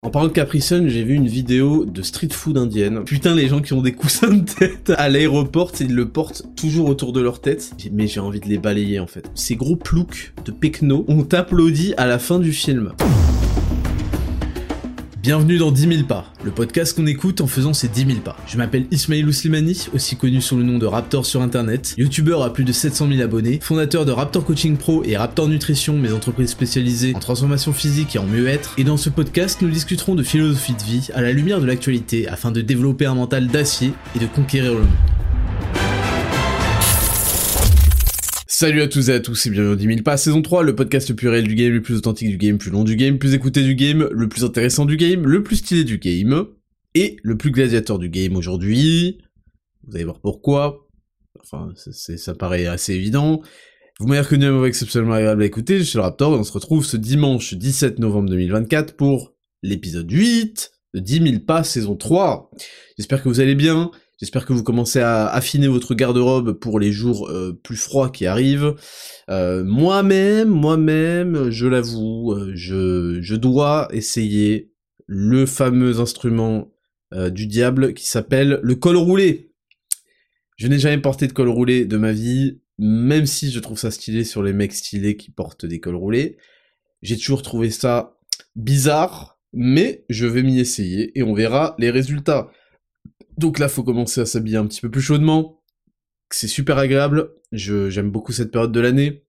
En parlant de Capri Sun, j'ai vu une vidéo de street food indienne. Putain, les gens qui ont des coussins de tête à l'aéroport, ils le portent toujours autour de leur tête. Mais j'ai envie de les balayer en fait. Ces gros ploucs de pecno ont applaudi à la fin du film. Bienvenue dans 10 000 pas, le podcast qu'on écoute en faisant ces 10 000 pas. Je m'appelle Ismailou Slimani, aussi connu sous le nom de Raptor sur internet, youtubeur à plus de 700 000 abonnés, fondateur de Raptor Coaching Pro et Raptor Nutrition, mes entreprises spécialisées en transformation physique et en mieux-être. Et dans ce podcast, nous discuterons de philosophie de vie à la lumière de l'actualité afin de développer un mental d'acier et de conquérir le monde. Salut à tous et à tous et bienvenue dans 10 000 pas, saison 3, le podcast le plus réel du game, le plus authentique du game, le plus long du game, le plus écouté du game, le plus intéressant du game, le plus stylé du game, et le plus gladiateur du game aujourd'hui. Vous allez voir pourquoi, enfin ça paraît assez évident. Vous m'avez reconnu à ma voix exceptionnellement agréable à écouter, je suis le Raptor et on se retrouve ce dimanche 17 novembre 2024 pour l'épisode 8 de 10 000 pas, saison 3. J'espère que vous allez bien. J'espère que vous commencez à affiner votre garde-robe pour les jours plus froids qui arrivent. Moi-même, je l'avoue, je dois essayer le fameux instrument du diable qui s'appelle le col roulé. Je n'ai jamais porté de col roulé de ma vie, même si je trouve ça stylé sur les mecs stylés qui portent des cols roulés. J'ai toujours trouvé ça bizarre, mais je vais m'y essayer et on verra les résultats. Donc là, faut commencer à s'habiller un petit peu plus chaudement. C'est super agréable. J'aime beaucoup cette période de l'année.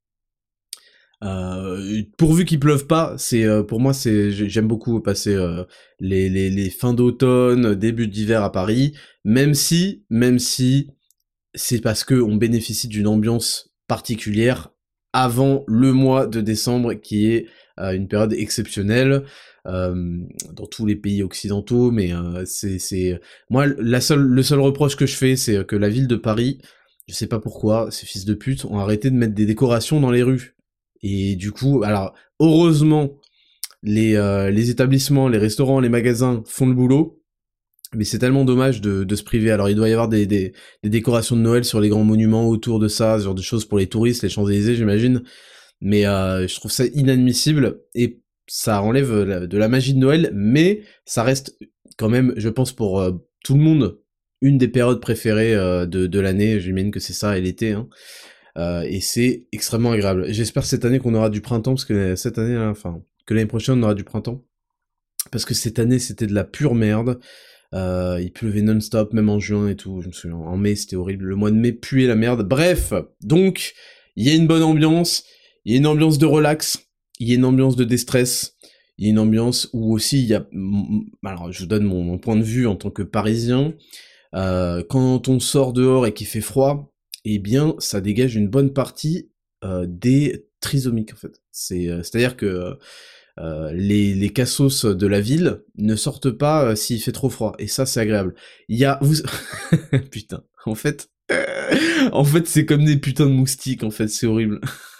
Pourvu qu'il pleuve pas, pour moi j'aime beaucoup passer les fins d'automne, début d'hiver à Paris. Même si c'est parce que on bénéficie d'une ambiance particulière avant le mois de décembre, qui est une période exceptionnelle. Dans tous les pays occidentaux, mais moi le seul reproche que je fais, c'est que la ville de Paris, je sais pas pourquoi, ces fils de pute ont arrêté de mettre des décorations dans les rues. Et du coup, alors heureusement les établissements, les restaurants, les magasins font le boulot, mais c'est tellement dommage de se priver. Alors il doit y avoir des décorations de Noël sur les grands monuments autour de ça, ce genre de choses pour les touristes, les Champs-Élysées j'imagine, mais je trouve ça inadmissible, et ça enlève de la magie de Noël, mais ça reste quand même, je pense, pour tout le monde, une des périodes préférées de l'année. J'imagine que c'est ça, et l'été, hein. Et c'est extrêmement agréable. J'espère cette année qu'on aura du printemps, parce que cette année, là, enfin, que l'année prochaine on aura du printemps, parce que cette année c'était de la pure merde. Il pleuvait non-stop, même en juin et tout, je me souviens, en mai c'était horrible, le mois de mai puait la merde. Bref, donc, il y a une bonne ambiance, il y a une ambiance de relax, il y a une ambiance de déstress, il y a une ambiance où aussi il y a... Alors, je vous donne mon point de vue en tant que Parisien. Quand on sort dehors et qu'il fait froid, eh bien, ça dégage une bonne partie des trisomiques, en fait. C'est-à-dire que les cassos de la ville ne sortent pas s'il fait trop froid, et ça, c'est agréable. Il y a... Putain, en fait, c'est comme des putains de moustiques, en fait, c'est horrible.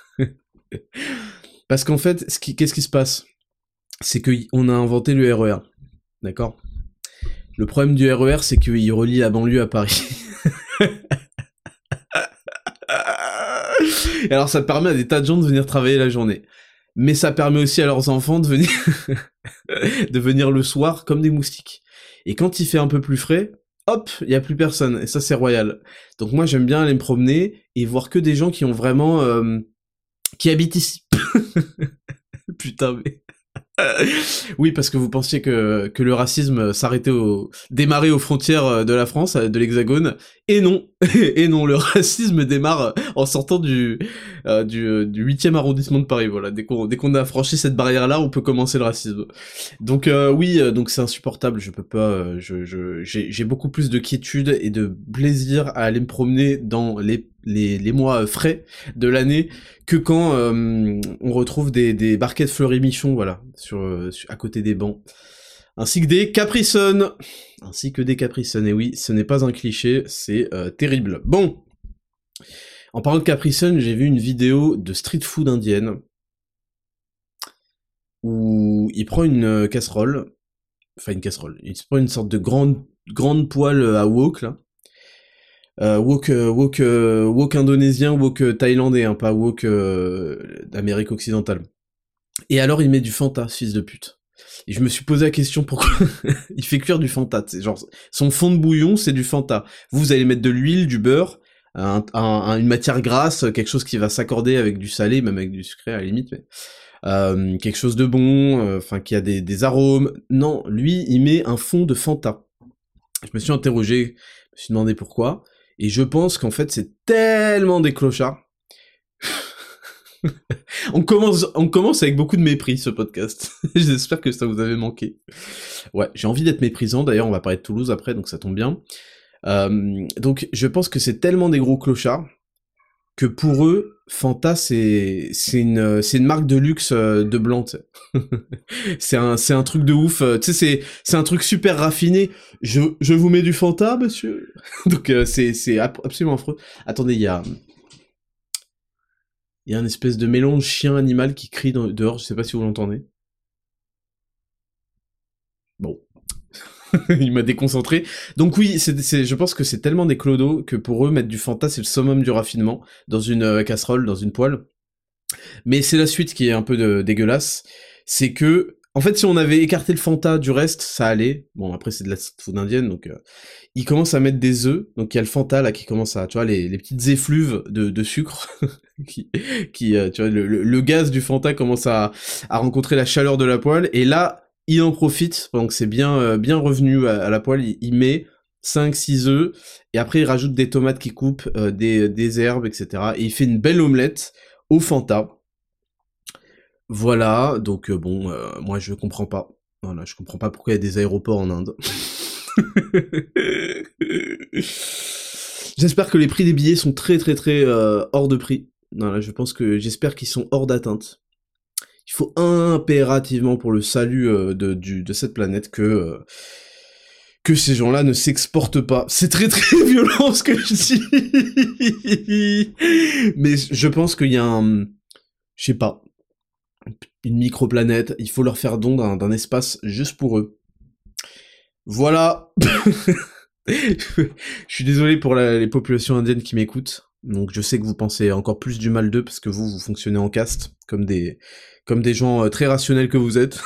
Parce qu'en fait, qu'est-ce qui se passe ? C'est qu'on a inventé le RER, d'accord ? Le problème du RER, c'est qu'il relie la banlieue à Paris. Et alors ça permet à des tas de gens de venir travailler la journée. Mais ça permet aussi à leurs enfants de venir le soir comme des moustiques. Et quand il fait un peu plus frais, hop, il y a plus personne. Et ça, c'est royal. Donc moi, j'aime bien aller me promener et voir que des gens qui ont vraiment... qui habitent ici. Putain, mais... Oui, parce que vous pensiez que le racisme démarrait aux frontières de la France, de l'Hexagone, et non, et non, le racisme démarre en sortant du 8e arrondissement de Paris, voilà, dès qu'on a franchi cette barrière-là, on peut commencer le racisme. Donc oui, donc c'est insupportable, je peux pas, j'ai beaucoup plus de quiétude et de plaisir à aller me promener dans les mois frais de l'année que quand on retrouve des barquettes Fleury-Michon, voilà, à côté des bancs, ainsi que des Capri Sun, et oui, ce n'est pas un cliché, c'est terrible. Bon, en parlant de Capri Sun, j'ai vu une vidéo de street food indienne où il prend une casserole, il se prend une sorte de grande poêle à wok, là. Wok indonésien, wok thaïlandais, hein, pas wok d'Amérique occidentale. Et alors il met du Fanta, fils de pute. Et je me suis posé la question pourquoi il fait cuire du Fanta. C'est genre son fond de bouillon, c'est du Fanta. Vous allez mettre de l'huile, du beurre, une matière grasse, quelque chose qui va s'accorder avec du salé, même avec du sucré à la limite, mais quelque chose de bon, enfin qui a des arômes. Non, lui, il met un fond de Fanta. Je me suis interrogé, je me suis demandé pourquoi, et je pense qu'en fait c'est tellement des clochards. On commence avec beaucoup de mépris ce podcast. J'espère que ça vous avait manqué. Ouais, j'ai envie d'être méprisant, d'ailleurs on va parler de Toulouse après, donc ça tombe bien. Donc je pense que c'est tellement des gros clochards que pour eux, Fanta c'est une marque de luxe de blanc. c'est un truc de ouf. Tu sais c'est un truc super raffiné. Je vous mets du Fanta, monsieur. Donc c'est absolument affreux. Attendez, il y a un espèce de mélange chien-animal qui crie dehors, je sais pas si vous l'entendez. Bon. Il m'a déconcentré. Donc oui, je pense que c'est tellement des clodos que pour eux, mettre du Fanta, c'est le summum du raffinement, dans une casserole, dans une poêle. Mais c'est la suite qui est un peu dégueulasse. C'est que, en fait, si on avait écarté le Fanta du reste, ça allait. Bon, après, c'est de la street food indienne, donc... ils commencent à mettre des œufs, donc il y a le Fanta là qui commence à, tu vois, les petites effluves de sucre, qui tu vois, le gaz du Fanta commence à rencontrer la chaleur de la poêle, et là, il en profite, pendant que c'est bien revenu à la poêle, il met 5-6 œufs, et après il rajoute des tomates qui coupent, des herbes, etc., et il fait une belle omelette au Fanta. Voilà, donc bon, moi je comprends pas. Voilà, je comprends pas pourquoi il y a des aéroports en Inde. J'espère que les prix des billets sont très très très hors de prix. Voilà, j'espère qu'ils sont hors d'atteinte. Il faut impérativement pour le salut de cette planète que ces gens-là ne s'exportent pas. C'est très très violent ce que je dis. Mais je pense qu'il y a je sais pas, une microplanète. Il faut leur faire don d'un espace juste pour eux. Voilà. Je suis désolé pour les populations indiennes qui m'écoutent. Donc je sais que vous pensez encore plus du mal d'eux parce que vous fonctionnez en caste comme des gens très rationnels que vous êtes.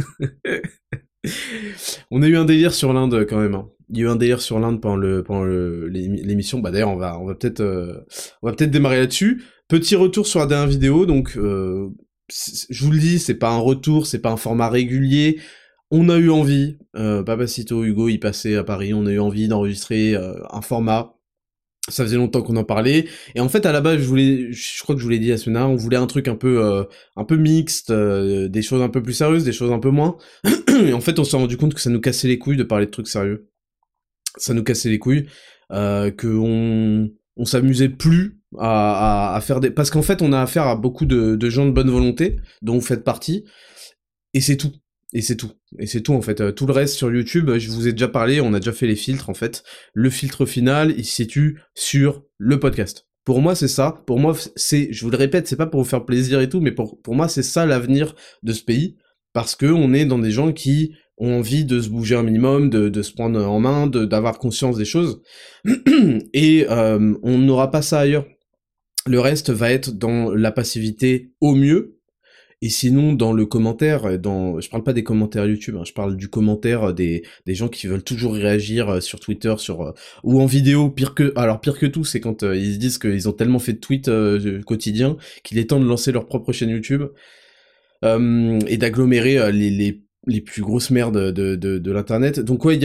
On a eu un délire sur l'Inde quand même. Hein. Il y a eu un délire sur l'Inde pendant l'émission. Bah d'ailleurs on va peut-être démarrer là-dessus. Petit retour sur la dernière vidéo. Donc je vous le dis, c'est pas un retour, c'est pas un format régulier. On a eu envie, Papacito, Hugo, il passait à Paris, on a eu envie d'enregistrer un format. Ça faisait longtemps qu'on en parlait. Et en fait, à la base, je crois que je vous l'ai dit la semaine dernière, on voulait un truc un peu mixte, des choses un peu plus sérieuses, des choses un peu moins. Et en fait, on s'est rendu compte que ça nous cassait les couilles de parler de trucs sérieux. Ça nous cassait les couilles, que on s'amusait plus à faire des... Parce qu'en fait, on a affaire à beaucoup de gens de bonne volonté, dont vous faites partie, et c'est tout. Et c'est tout. Et c'est tout, en fait. Tout le reste sur YouTube, je vous ai déjà parlé, on a déjà fait les filtres, en fait. Le filtre final, il se situe sur le podcast. Pour moi, c'est ça. Pour moi, je vous le répète, c'est pas pour vous faire plaisir et tout, mais pour moi, c'est ça l'avenir de ce pays. Parce que on est dans des gens qui ont envie de se bouger un minimum, de se prendre en main, d'avoir conscience des choses. Et on n'aura pas ça ailleurs. Le reste va être dans la passivité au mieux, et sinon, dans le commentaire, je parle pas des commentaires YouTube, hein, je parle du commentaire des gens qui veulent toujours réagir sur Twitter, ou en vidéo. Pire que tout, c'est quand ils se disent qu'ils ont tellement fait de tweets quotidiens qu'il est temps de lancer leur propre chaîne YouTube et d'agglomérer les plus grosses merdes de l'internet. Donc ouais,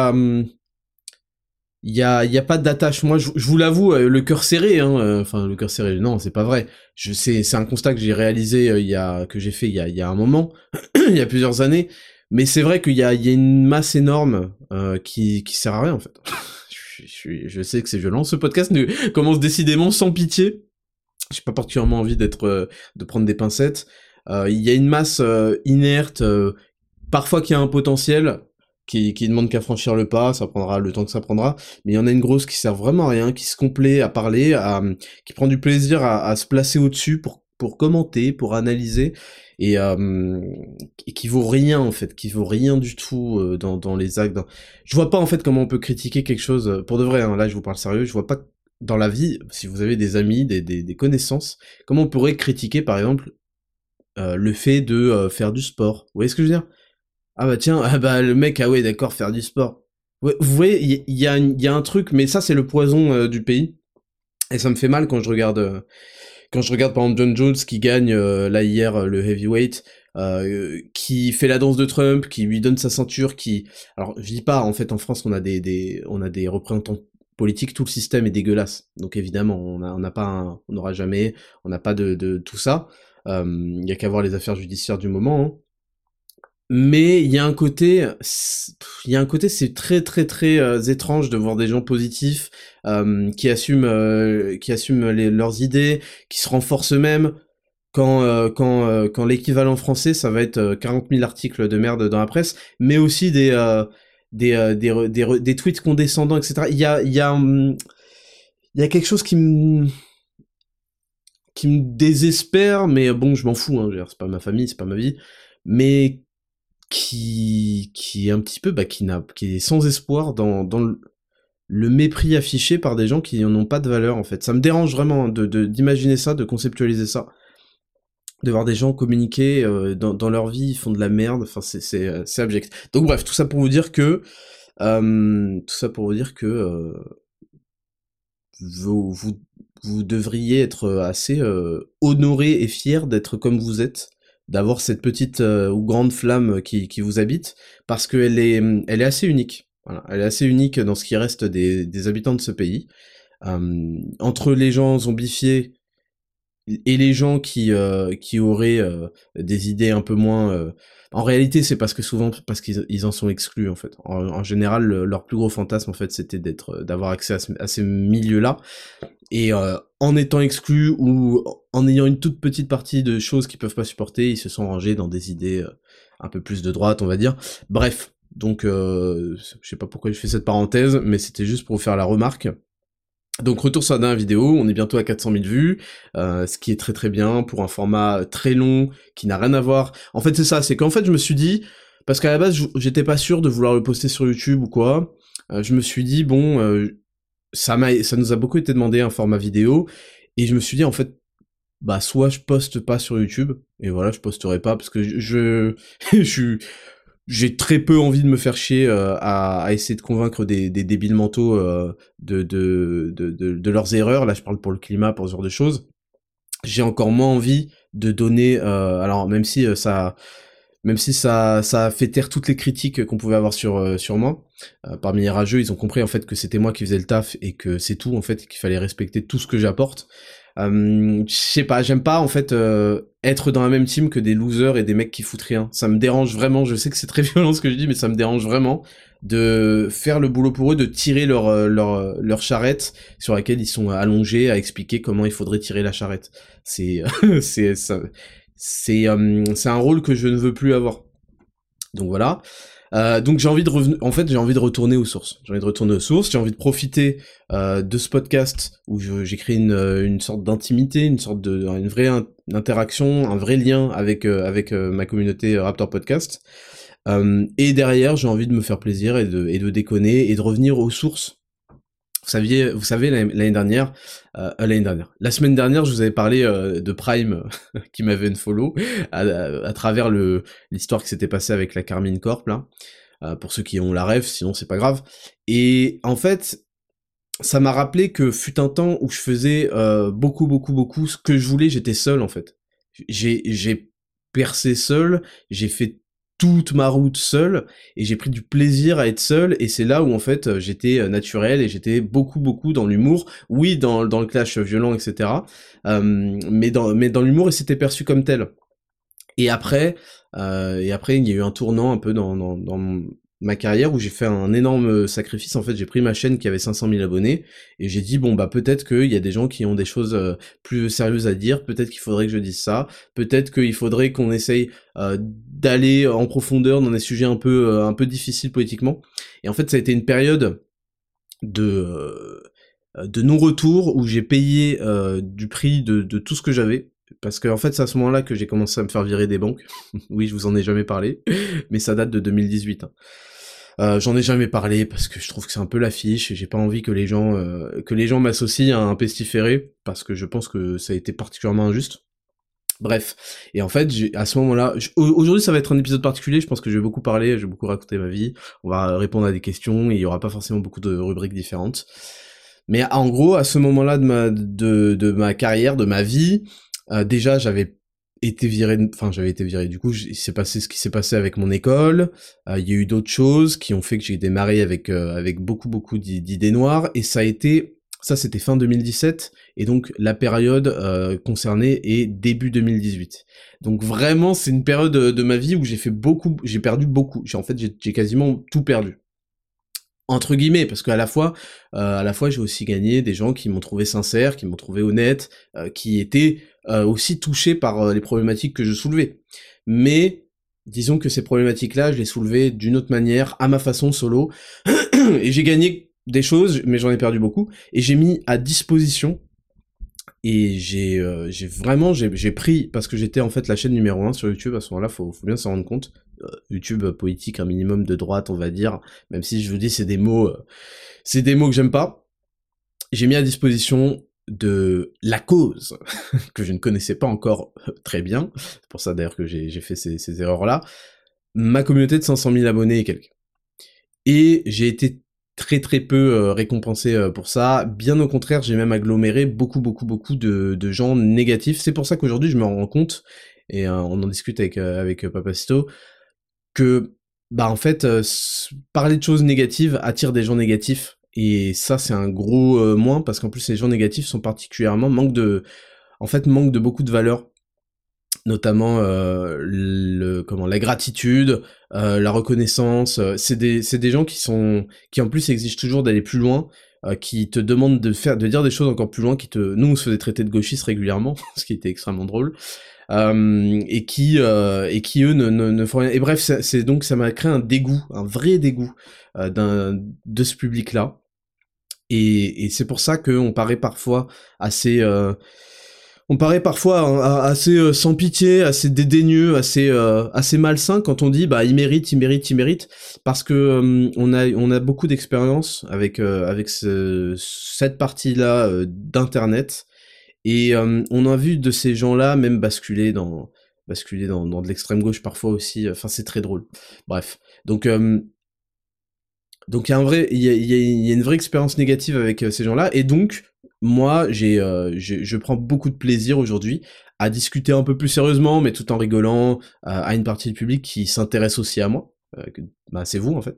il y a pas d'attache. Moi, je vous l'avoue, le cœur serré, hein. Enfin, le cœur serré. Non, c'est pas vrai. C'est un constat que j'ai réalisé que j'ai fait il y a un moment, il y a plusieurs années. Mais c'est vrai qu'il y a une masse énorme qui sert à rien en fait. Je sais que c'est violent. Ce podcast commence décidément sans pitié. J'ai pas particulièrement envie de prendre des pincettes. Il y a une masse inerte, parfois qui a un potentiel. Qui demande qu'à franchir le pas, ça prendra le temps que ça prendra, mais il y en a une grosse qui sert vraiment à rien, qui se complaît à parler, qui prend du plaisir à se placer au-dessus pour commenter, pour analyser, et qui vaut rien en fait, qui vaut rien du tout dans les actes. Je vois pas en fait comment on peut critiquer quelque chose, pour de vrai, hein, là je vous parle sérieux, je vois pas dans la vie, si vous avez des amis, des connaissances, comment on pourrait critiquer par exemple le fait de faire du sport. Vous voyez ce que je veux dire? Ah bah tiens, ah bah le mec, ah ouais, d'accord, faire du sport. Ouais, vous voyez, il y a un truc, mais ça c'est le poison du pays. Et ça me fait mal quand je regarde par exemple John Jones qui gagne là hier le heavyweight, qui fait la danse de Trump, qui lui donne sa ceinture, qui, alors je dis pas, en fait en France on a des représentants politiques, tout le système est dégueulasse. Donc évidemment on n'a pas, on n'aura jamais, on n'a pas de tout ça. Il y a qu'à voir les affaires judiciaires du moment. Hein. Mais il y a un côté, il y a un côté, c'est très très très étrange de voir des gens positifs qui assument leurs idées, qui se renforcent eux-mêmes. Quand l'équivalent français, ça va être 40 000 articles de merde dans la presse, mais aussi des tweets condescendants, etc. Il y a quelque chose qui me désespère, mais bon, je m'en fous, hein, c'est pas ma famille, c'est pas ma vie, mais qui est un petit peu, bah, qui est sans espoir dans le mépris affiché par des gens qui n'en ont pas de valeur, en fait. Ça me dérange vraiment d'imaginer ça, de conceptualiser ça, de voir des gens communiquer dans leur vie, ils font de la merde, enfin, c'est abject. Donc bref, tout ça pour vous dire que, vous devriez être assez honoré et fier d'être comme vous êtes, d'avoir cette petite ou grande flamme qui vous habite, parce elle est assez unique. Voilà, elle est assez unique dans ce qui reste des habitants de ce pays. Entre les gens zombifiés et les gens qui auraient des idées un peu moins en réalité c'est parce que souvent parce qu'ils en sont exclus en fait en général leur plus gros fantasme en fait c'était d'avoir accès à ces milieux là et en étant exclus ou en ayant une toute petite partie de choses qu'ils peuvent pas supporter ils se sont rangés dans des idées un peu plus de droite on va dire bref donc je sais pas pourquoi je fais cette parenthèse mais c'était juste pour vous faire la remarque. Donc retour sur la dernière vidéo, on est bientôt à 400 000 vues, ce qui est très très bien pour un format très long, qui n'a rien à voir. En fait c'est ça, c'est qu'en fait je me suis dit, parce qu'à la base j'étais pas sûr de vouloir le poster sur YouTube ou quoi, je me suis dit bon, ça nous a beaucoup été demandé un format vidéo, et je me suis dit en fait, bah soit je poste pas sur YouTube, et voilà je posterai pas parce que je suis j'ai très peu envie de me faire chier à essayer de convaincre des débiles mentaux de leurs erreurs. Là, je parle pour le climat, pour ce genre de choses. J'ai encore moins envie de donner. Alors, même si ça a fait taire toutes les critiques qu'on pouvait avoir sur moi. Parmi les rageux, ils ont compris en fait que c'était moi qui faisais le taf et que c'est tout en fait, et qu'il fallait respecter tout ce que j'apporte. Je sais pas, j'aime pas en fait être dans la même team que des losers et des mecs qui foutent rien. Ça me dérange vraiment, je sais que c'est très violent ce que je dis, mais ça me dérange vraiment de faire le boulot pour eux, de tirer leur charrette sur laquelle ils sont allongés à expliquer comment il faudrait tirer la charrette. C'est c'est ça, c'est un rôle que je ne veux plus avoir. Donc voilà. Donc j'ai envie de revenir, en fait j'ai envie de retourner aux sources. J'ai envie de retourner aux sources. J'ai envie de profiter de ce podcast où j'ai créé une sorte d'intimité, une vraie interaction, un vrai lien avec ma communauté Raptor Podcast. Et derrière j'ai envie de me faire plaisir et de déconner et de revenir aux sources. Vous savez la semaine dernière, je vous avais parlé de Prime qui m'avait unfollow à travers l'histoire qui s'était passée avec la Carmine Corp là. Pour ceux qui ont la ref, sinon c'est pas grave. Et en fait, ça m'a rappelé que fut un temps où je faisais beaucoup ce que je voulais, j'étais seul en fait. J'ai percé seul, j'ai fait toute ma route seul, et j'ai pris du plaisir à être seul, et c'est là où en fait j'étais naturel, et j'étais beaucoup dans l'humour, oui dans le clash violent, etc. Mais dans l'humour, et c'était perçu comme tel. Et après, il y a eu un tournant un peu dans ma carrière où j'ai fait un énorme sacrifice. En fait, j'ai pris ma chaîne qui avait 500 000 abonnés et j'ai dit bon bah peut-être qu'il y a des gens qui ont des choses plus sérieuses à dire. Peut-être qu'il faudrait que je dise ça. Peut-être qu'il faudrait qu'on essaye d'aller en profondeur dans des sujets un peu difficiles politiquement. Et en fait, ça a été une période de non-retour où j'ai payé du prix de tout ce que j'avais. Parce que en fait c'est à ce moment-là que j'ai commencé à me faire virer des banques. Oui, je vous en ai jamais parlé, mais ça date de 2018. Hein. J'en ai jamais parlé parce que je trouve que c'est un peu l'affiche et j'ai pas envie que les gens m'associent à un pestiféré parce que je pense que ça a été particulièrement injuste. Bref, et en fait, à ce moment-là, aujourd'hui ça va être un épisode particulier, je pense que je vais beaucoup parler, je vais beaucoup raconter ma vie, on va répondre à des questions, et il y aura pas forcément beaucoup de rubriques différentes. Mais en gros, à ce moment-là de ma carrière, de ma vie, déjà j'avais été viré, du coup, il s'est passé ce qui s'est passé avec mon école, il y a eu d'autres choses qui ont fait que j'ai démarré avec beaucoup d'idées noires, et ça c'était fin 2017, et donc la période concernée est début 2018. Donc vraiment, c'est une période de ma vie où j'ai perdu beaucoup. J'ai quasiment tout perdu. Entre guillemets, parce qu'à la fois, j'ai aussi gagné des gens qui m'ont trouvé sincère, qui m'ont trouvé honnête, qui étaient aussi touchés par les problématiques que je soulevais. Mais disons que ces problématiques-là, je les soulevais d'une autre manière, à ma façon, solo, et j'ai gagné des choses, mais j'en ai perdu beaucoup, et j'ai mis à disposition, et j'ai pris, parce que j'étais en fait la chaîne numéro 1 sur YouTube à ce moment-là, faut bien s'en rendre compte. YouTube politique, un minimum de droite, on va dire, même si je vous dis c'est des mots que j'aime pas. J'ai mis à disposition de la cause que je ne connaissais pas encore très bien, c'est pour ça d'ailleurs que j'ai fait ces erreurs-là, ma communauté de 500 000 abonnés et quelques. Et j'ai été très peu récompensé pour ça. Bien au contraire, j'ai même aggloméré beaucoup de gens négatifs. C'est pour ça qu'aujourd'hui je me rends compte, et on en discute avec Papacito, que bah en fait parler de choses négatives attire des gens négatifs, et ça c'est un gros moins, parce qu'en plus ces gens négatifs sont particulièrement manquent de beaucoup de valeurs, notamment la gratitude, la reconnaissance. C'est des gens qui en plus exigent toujours d'aller plus loin, qui te demandent de dire des choses encore plus loin, nous on se faisait traiter de gauchistes régulièrement, ce qui était extrêmement drôle, et qui eux ne font rien. Et bref, donc ça m'a créé un dégoût, un vrai dégoût de ce public-là. Et c'est pour ça qu'on paraît parfois assez assez sans pitié, assez dédaigneux, assez malsain quand on dit bah il mérite, parce que on a beaucoup d'expérience avec cette partie-là d'internet, et on a vu de ces gens-là même basculer dans de l'extrême gauche parfois aussi. Enfin c'est très drôle. Bref, donc il y a une vraie expérience négative avec ces gens-là, et donc moi je prends beaucoup de plaisir aujourd'hui à discuter un peu plus sérieusement, mais tout en rigolant, à une partie du public qui s'intéresse aussi à moi, c'est vous en fait,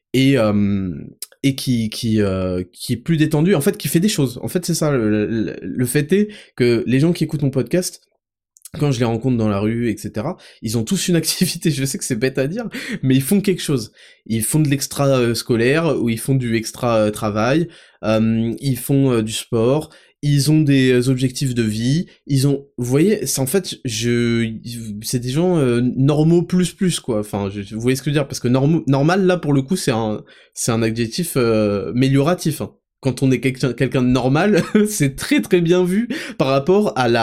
et qui est plus détendu, en fait, qui fait des choses. En fait, c'est ça. Le fait est que les gens qui écoutent mon podcast, quand je les rencontre dans la rue, etc., ils ont tous une activité. Je sais que c'est bête à dire, mais ils font quelque chose. Ils font de l'extra scolaire, ou ils font du extra travail, ils font du sport, ils ont des objectifs de vie, vous voyez, c'est en fait, c'est des gens normaux plus, quoi. Enfin, vous voyez ce que je veux dire, parce que normal, là, pour le coup, c'est un adjectif amélioratif, hein. Quand on est quelqu'un de normal, c'est très bien vu par rapport à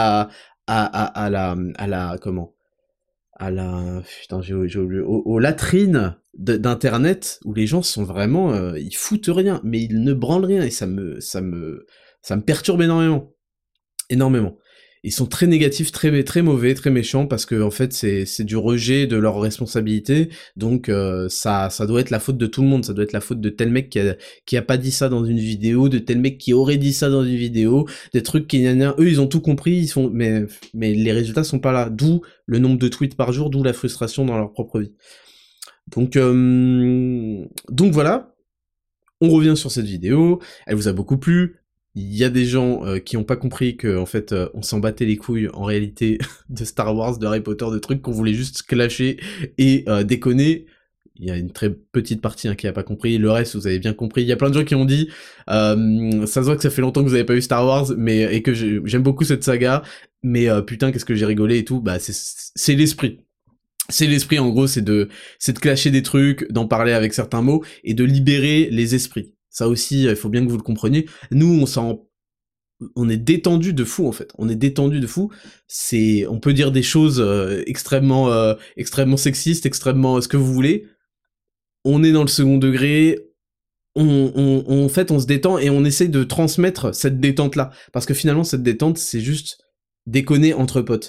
putain, j'ai oublié, aux latrines d'internet, où les gens sont vraiment, ils foutent rien, mais ils ne branlent rien, et ça me perturbe énormément. Ils sont très négatifs, très mauvais, très méchants, parce que en fait c'est du rejet de leurs responsabilités. Donc ça doit être la faute de tout le monde, ça doit être la faute de tel mec qui a pas dit ça dans une vidéo, de tel mec qui aurait dit ça dans une vidéo, des trucs qui eux ils ont tout compris, mais les résultats sont pas là. D'où le nombre de tweets par jour, d'où la frustration dans leur propre vie. Donc voilà, on revient sur cette vidéo, elle vous a beaucoup plu. Il y a des gens qui ont pas compris que en fait on s'en battait les couilles en réalité de Star Wars, de Harry Potter, de trucs qu'on voulait juste clasher et déconner. Il y a une très petite partie qui a pas compris, le reste vous avez bien compris. Il y a plein de gens qui ont dit ça se voit que ça fait longtemps que vous avez pas vu Star Wars, et que j'aime beaucoup cette saga, mais putain qu'est-ce que j'ai rigolé et tout. Bah c'est l'esprit. C'est l'esprit, en gros, c'est de clasher des trucs, d'en parler avec certains mots, et de libérer les esprits. Ça aussi, il faut bien que vous le compreniez. Nous, on est détendu de fou, en fait. On est détendu de fou. On peut dire des choses extrêmement sexistes, extrêmement ce que vous voulez. On est dans le second degré. En fait, on se détend, et on essaye de transmettre cette détente-là. Parce que finalement, cette détente, c'est juste déconner entre potes.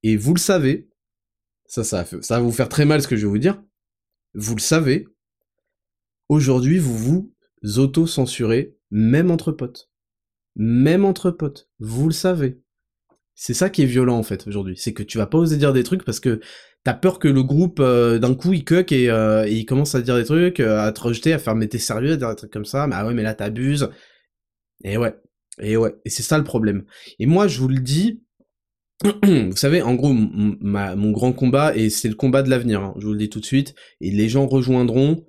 Et vous le savez, ça va vous faire très mal ce que je vais vous dire, vous le savez, aujourd'hui vous vous auto-censurez, même entre potes. Même entre potes, vous le savez. C'est ça qui est violent en fait aujourd'hui, c'est que tu vas pas oser dire des trucs parce que t'as peur que le groupe d'un coup il cuck et il commence à dire des trucs, à te rejeter, à faire mais t'es sérieux, à dire des trucs comme ça, mais ah ouais mais là t'abuses. Et ouais, et c'est ça le problème. Et moi je vous le dis, vous savez en gros mon grand combat, et c'est le combat de l'avenir, hein, je vous le dis tout de suite, et les gens rejoindront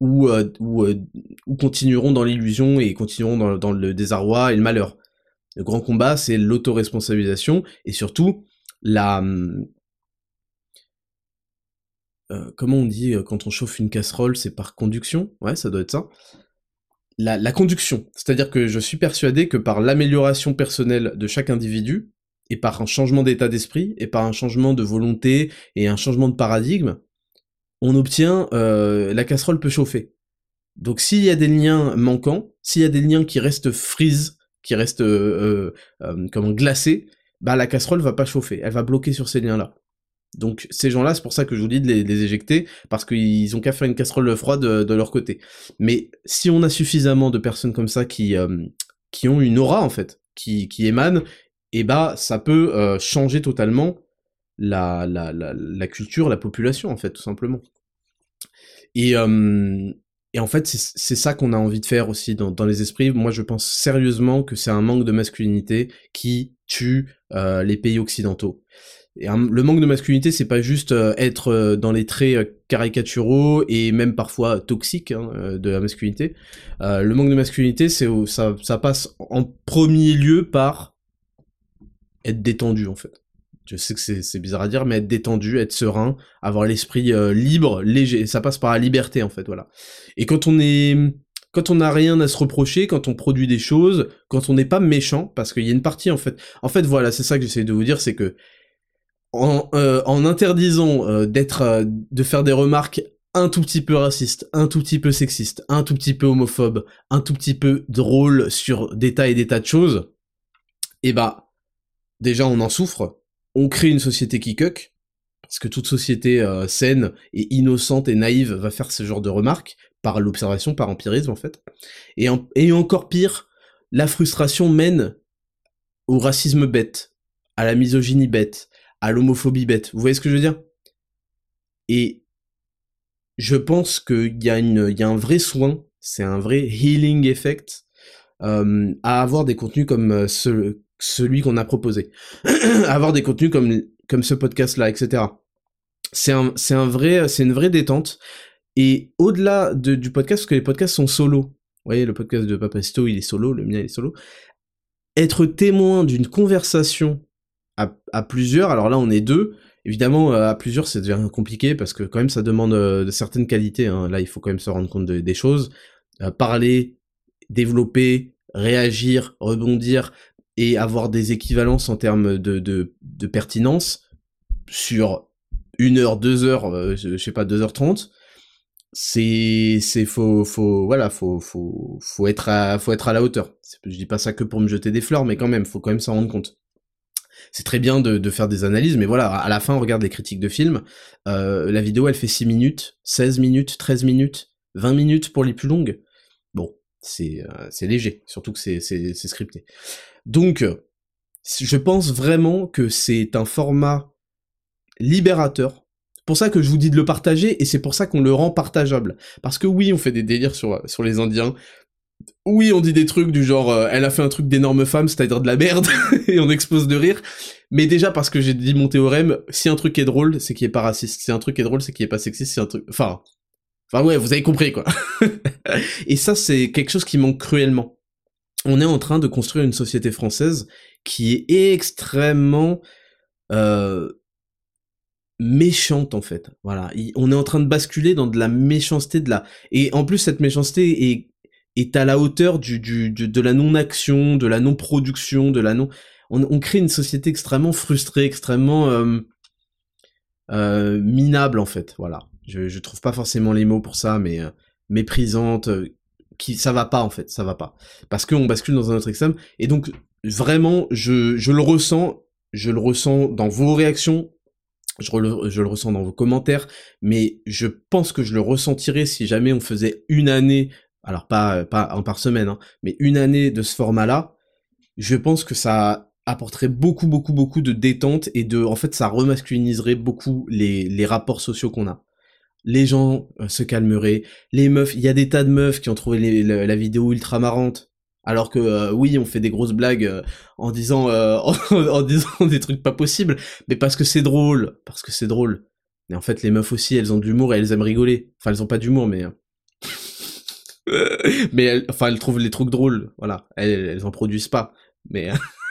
ou continueront dans l'illusion et continueront dans le désarroi et le malheur. Le grand combat, c'est l'autoresponsabilisation et surtout la comment on dit quand on chauffe une casserole, c'est par conduction, ouais, ça doit être ça. La conduction, c'est-à-dire que je suis persuadé que par l'amélioration personnelle de chaque individu et par un changement d'état d'esprit et par un changement de volonté et un changement de paradigme, on obtient la casserole peut chauffer. Donc s'il y a des liens manquants, s'il y a des liens qui restent frises, qui restent comment glacés, bah la casserole va pas chauffer, elle va bloquer sur ces liens-là. Donc ces gens-là, c'est pour ça que je vous dis de les éjecter, parce qu'ils ont qu'à faire une casserole froide de leur côté. Mais si on a suffisamment de personnes comme ça qui ont une aura en fait, qui émanent, et bah ça peut changer totalement la culture, la population en fait, tout simplement. Et en fait, c'est ça qu'on a envie de faire aussi dans les esprits. Moi, je pense sérieusement que c'est un manque de masculinité qui tue les pays occidentaux. Et le manque de masculinité, c'est pas juste être dans les traits caricaturaux et même parfois toxiques de la masculinité. Le manque de masculinité, ça passe en premier lieu par être détendu, en fait. Je sais que c'est bizarre à dire, mais être détendu, être serein, avoir l'esprit libre, léger, ça passe par la liberté en fait, voilà. Et quand on n'a rien à se reprocher, quand on produit des choses, quand on n'est pas méchant, parce qu'il y a une partie en fait voilà, c'est ça que j'essaie de vous dire, c'est que en interdisant de faire des remarques un tout petit peu racistes, un tout petit peu sexistes, un tout petit peu homophobes, un tout petit peu drôles sur des tas et des tas de choses, et bah déjà on en souffre. On crée une société qui cuck, parce que toute société saine et innocente et naïve va faire ce genre de remarques, par l'observation, par empirisme en fait. Et encore pire, la frustration mène au racisme bête, à la misogynie bête, à l'homophobie bête. Vous voyez ce que je veux dire? Et je pense qu'il y a un vrai soin, c'est un vrai healing effect à avoir des contenus comme celui qu'on a proposé, avoir des contenus comme ce podcast-là, etc. C'est une vraie détente. Et au-delà du podcast, parce que les podcasts sont solo. Vous voyez, le podcast de Papacito, il est solo, le mien, il est solo. Être témoin d'une conversation à plusieurs, alors là, on est deux. Évidemment, à plusieurs, ça devient compliqué, parce que quand même, ça demande de certaines qualités. Hein. Là, il faut quand même se rendre compte des choses. Parler, développer, réagir, rebondir, et avoir des équivalences en termes de pertinence sur 1 heure, 2 heures, je sais pas, 2h30, faut être à la hauteur. Je dis pas ça que pour me jeter des fleurs, mais quand même, faut quand même s'en rendre compte. C'est très bien de faire des analyses, mais voilà, à la fin, on regarde les critiques de films, la vidéo, elle fait 6 minutes, 16 minutes, 13 minutes, 20 minutes pour les plus longues. Bon, c'est léger, surtout que c'est scripté. Donc, je pense vraiment que c'est un format libérateur. C'est pour ça que je vous dis de le partager, et c'est pour ça qu'on le rend partageable. Parce que oui, on fait des délires sur les Indiens. Oui, on dit des trucs du genre elle a fait un truc d'énorme femme, c'est-à-dire de la merde, et on explose de rire. Mais déjà parce que j'ai dit mon théorème, si un truc est drôle, c'est qu'il est pas raciste. Si un truc est drôle, c'est qu'il est pas sexiste. Si un truc, enfin ouais, vous avez compris quoi. Et ça, c'est quelque chose qui manque cruellement. On est en train de construire une société française qui est extrêmement méchante en fait. Voilà, on est en train de basculer dans de la méchanceté et en plus cette méchanceté est à la hauteur de la non-action, de la non-production, on crée une société extrêmement frustrée, extrêmement minable en fait. Voilà, je trouve pas forcément les mots pour ça, mais méprisante, ça va pas en fait, ça va pas, parce qu'on bascule dans un autre extrême. Et donc vraiment, je le ressens. je le ressens dans vos réactions, je le ressens dans vos commentaires, mais je pense que je le ressentirais si jamais on faisait une année, alors pas un par semaine, hein, mais une année de ce format-là. Je pense que ça apporterait beaucoup de détente et en fait, ça remasculiniserait beaucoup les rapports sociaux qu'on a. Les gens se calmeraient, les meufs, il y a des tas de meufs qui ont trouvé la vidéo ultra marrante, alors que oui, on fait des grosses blagues en disant en disant des trucs pas possibles, mais parce que c'est drôle. Mais en fait, les meufs aussi, elles ont de l'humour et elles aiment rigoler. Enfin, elles ont pas d'humour, mais mais elles trouvent les trucs drôles, voilà. Elles en produisent pas, mais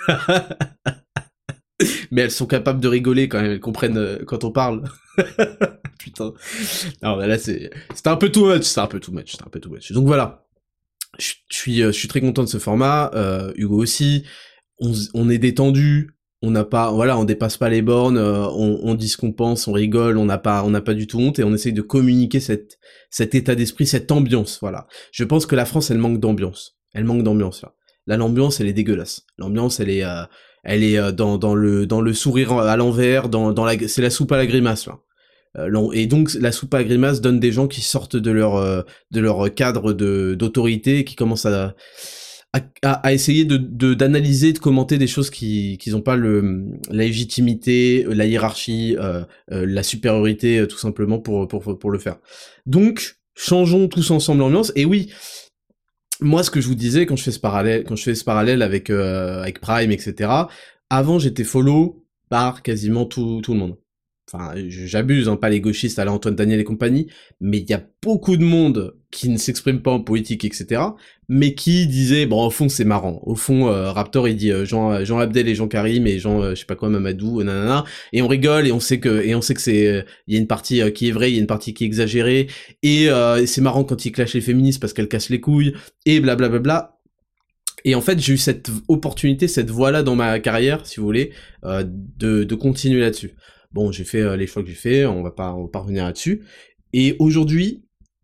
mais elles sont capables de rigoler quand même, elles comprennent quand on parle. Putain. Non, mais là c'était un peu too much, Donc voilà. Je suis très content de ce format, Hugo aussi. On est détendu, on n'a pas, voilà, on dépasse pas les bornes, on dit ce qu'on pense, on rigole, on n'a pas du tout honte et on essaye de communiquer cet état d'esprit, cette ambiance, voilà. Je pense que la France, elle manque d'ambiance. Elle manque d'ambiance, là. Là, l'ambiance, elle est dégueulasse. L'ambiance, elle est dans le sourire à l'envers, c'est la soupe à la grimace, là. Et donc la soupe à grimace donne des gens qui sortent de leur cadre d'autorité et qui commencent à essayer d'analyser, de commenter des choses qui ont pas la légitimité, la hiérarchie, la supériorité tout simplement pour le faire. Donc changeons tous ensemble l'ambiance. Et oui, moi ce que je vous disais quand je fais ce parallèle avec Prime, etc. Avant j'étais follow par quasiment tout le monde. Enfin, j'abuse, hein, pas les gauchistes à la Antoine Daniel et compagnie, mais il y a beaucoup de monde qui ne s'exprime pas en politique, etc., mais qui disait, bon, au fond, c'est marrant. Au fond, Raptor, il dit Jean Abdel et Jean Karim et Jean, je sais pas quoi, Mamadou, nanana, et on rigole, et on sait que c'est, il y a une partie qui est vraie, il y a une partie qui est exagérée, et c'est marrant quand ils clashent les féministes parce qu'elles cassent les couilles, et blablabla. Et en fait, j'ai eu cette opportunité, cette voie-là dans ma carrière, si vous voulez, de continuer là-dessus. Bon, j'ai fait les choix que j'ai fait, on va pas revenir là-dessus. Et aujourd'hui,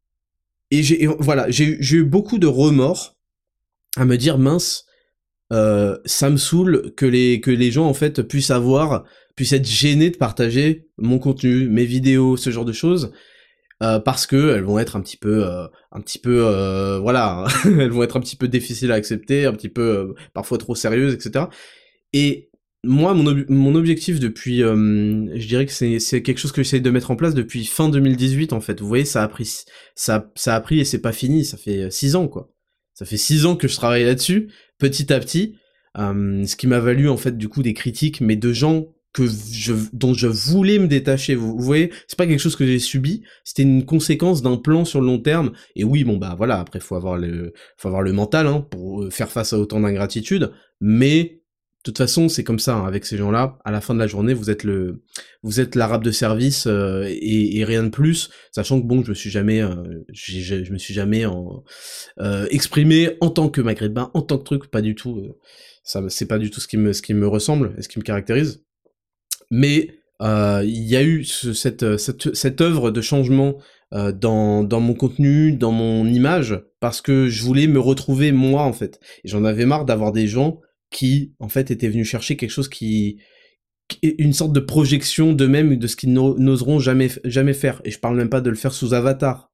j'ai eu beaucoup de remords à me dire mince, ça me saoule que les gens en fait puissent être gênés de partager mon contenu, mes vidéos, ce genre de choses. Parce que elles vont être un petit peu voilà, elles vont être un petit peu difficiles à accepter, un petit peu parfois trop sérieuses, etc. Et moi, mon objectif depuis, je dirais que c'est quelque chose que j'essaie de mettre en place depuis fin 2018 en fait. Vous voyez, ça a pris et c'est pas fini. Ça fait 6 ans quoi. Ça fait 6 ans que je travaille là-dessus, petit à petit. Ce qui m'a valu en fait du coup des critiques, mais de gens dont je voulais me détacher. Vous voyez, c'est pas quelque chose que j'ai subi. C'était une conséquence d'un plan sur le long terme. Et oui, bon bah voilà. Après, faut avoir le mental hein, pour faire face à autant d'ingratitude. Mais de toute façon, c'est comme ça, hein, avec ces gens-là, à la fin de la journée, vous êtes l'arabe de service et rien de plus, sachant que bon, je me suis jamais exprimé en tant que maghrébin, en tant que truc, pas du tout. Ça, c'est pas du tout ce qui me ressemble, et ce qui me caractérise. Mais il y a eu cette œuvre de changement dans mon contenu, dans mon image, parce que je voulais me retrouver moi en fait. Et j'en avais marre d'avoir des gens qui, en fait, étaient venus chercher quelque chose une sorte de projection d'eux-mêmes, de ce qu'ils n'oseront jamais faire. Et je parle même pas de le faire sous avatar.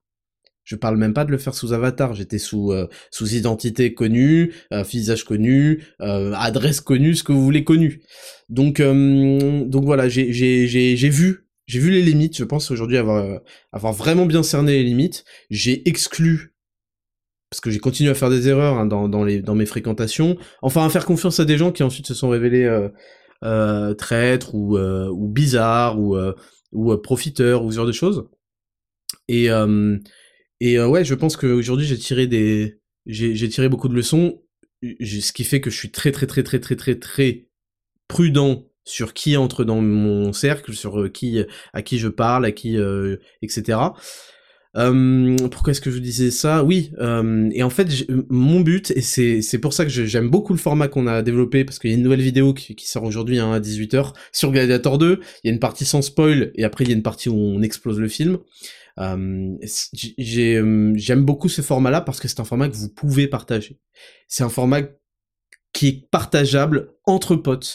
J'étais sous identité connue, visage connu, adresse connue, ce que vous voulez connu. Donc voilà, j'ai vu les limites. Je pense aujourd'hui avoir vraiment bien cerné les limites. J'ai exclu parce que j'ai continué à faire des erreurs hein, dans mes fréquentations, enfin à faire confiance à des gens qui ensuite se sont révélés traîtres ou bizarres ou profiteurs ou ce genre de choses. Et ouais, je pense qu'aujourd'hui j'ai tiré beaucoup de leçons, ce qui fait que je suis très prudent sur qui entre dans mon cercle, sur à qui je parle, etc. Pourquoi est-ce que je vous disais ça? Oui, et en fait, mon but, et c'est pour ça que j'aime beaucoup le format qu'on a développé, parce qu'il y a une nouvelle vidéo qui sort aujourd'hui hein, à 18h sur Gladiator 2, il y a une partie sans spoil, et après il y a une partie où on explose le film. J'aime beaucoup ce format-là, parce que c'est un format que vous pouvez partager. C'est un format qui est partageable entre potes,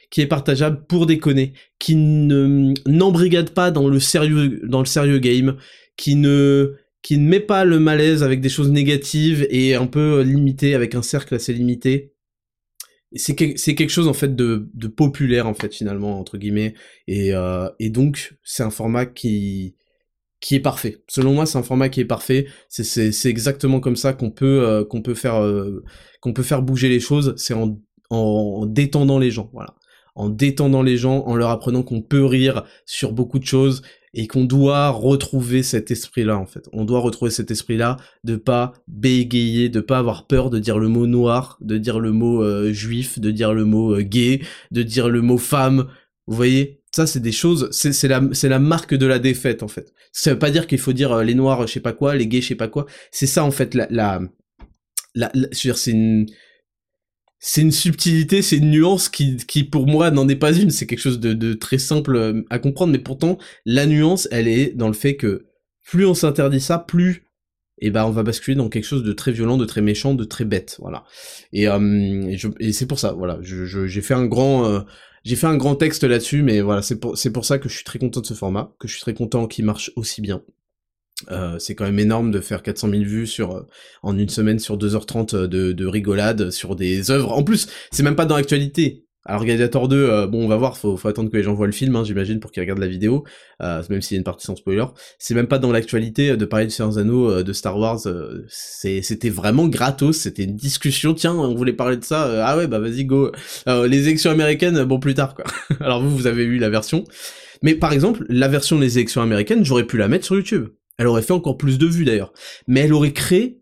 qui est partageable pour déconner, qui n'embrigade pas dans le sérieux game, qui ne met pas le malaise avec des choses négatives et un peu limité, avec un cercle assez limité. C'est quelque chose en fait de populaire en fait finalement entre guillemets, et donc c'est un format qui est parfait. Selon moi, c'est un format qui est parfait. C'est exactement comme ça qu'on peut faire bouger les choses. C'est en détendant les gens, voilà. En détendant les gens, en leur apprenant qu'on peut rire sur beaucoup de choses et qu'on doit retrouver cet esprit-là, en fait. On doit retrouver cet esprit-là de pas bégayer, de pas avoir peur de dire le mot noir, de dire le mot juif, de dire le mot gay, de dire le mot femme. Vous voyez? Ça, c'est des choses, c'est la marque de la défaite, en fait. Ça veut pas dire qu'il faut dire les noirs, je sais pas quoi, les gays, je sais pas quoi. C'est ça, en fait, je veux dire, c'est une subtilité, c'est une nuance qui pour moi n'en est pas une, c'est quelque chose de très simple à comprendre, mais pourtant, la nuance, elle est dans le fait que plus on s'interdit ça, plus, on va basculer dans quelque chose de très violent, de très méchant, de très bête, voilà. Et c'est pour ça, voilà, j'ai fait un grand texte là-dessus, mais voilà, c'est pour ça que je suis très content de ce format, que je suis très content qu'il marche aussi bien. C'est quand même énorme de faire 400 000 vues en une semaine sur 2h30 de rigolade sur des œuvres. En plus, c'est même pas dans l'actualité. Alors Gladiator 2, bon, on va voir, faut attendre que les gens voient le film, hein, j'imagine, pour qu'ils regardent la vidéo, même s'il y a une partie sans spoiler. C'est même pas dans l'actualité de parler du Seigneur des Anneaux, de Star Wars, c'était vraiment gratos, c'était une discussion, tiens, on voulait parler de ça, ah ouais, bah vas-y, go. Les élections américaines, bon, plus tard, quoi. Alors vous avez eu la version. Mais par exemple, la version des élections américaines, j'aurais pu la mettre sur YouTube. Elle aurait fait encore plus de vues d'ailleurs. Mais elle aurait créé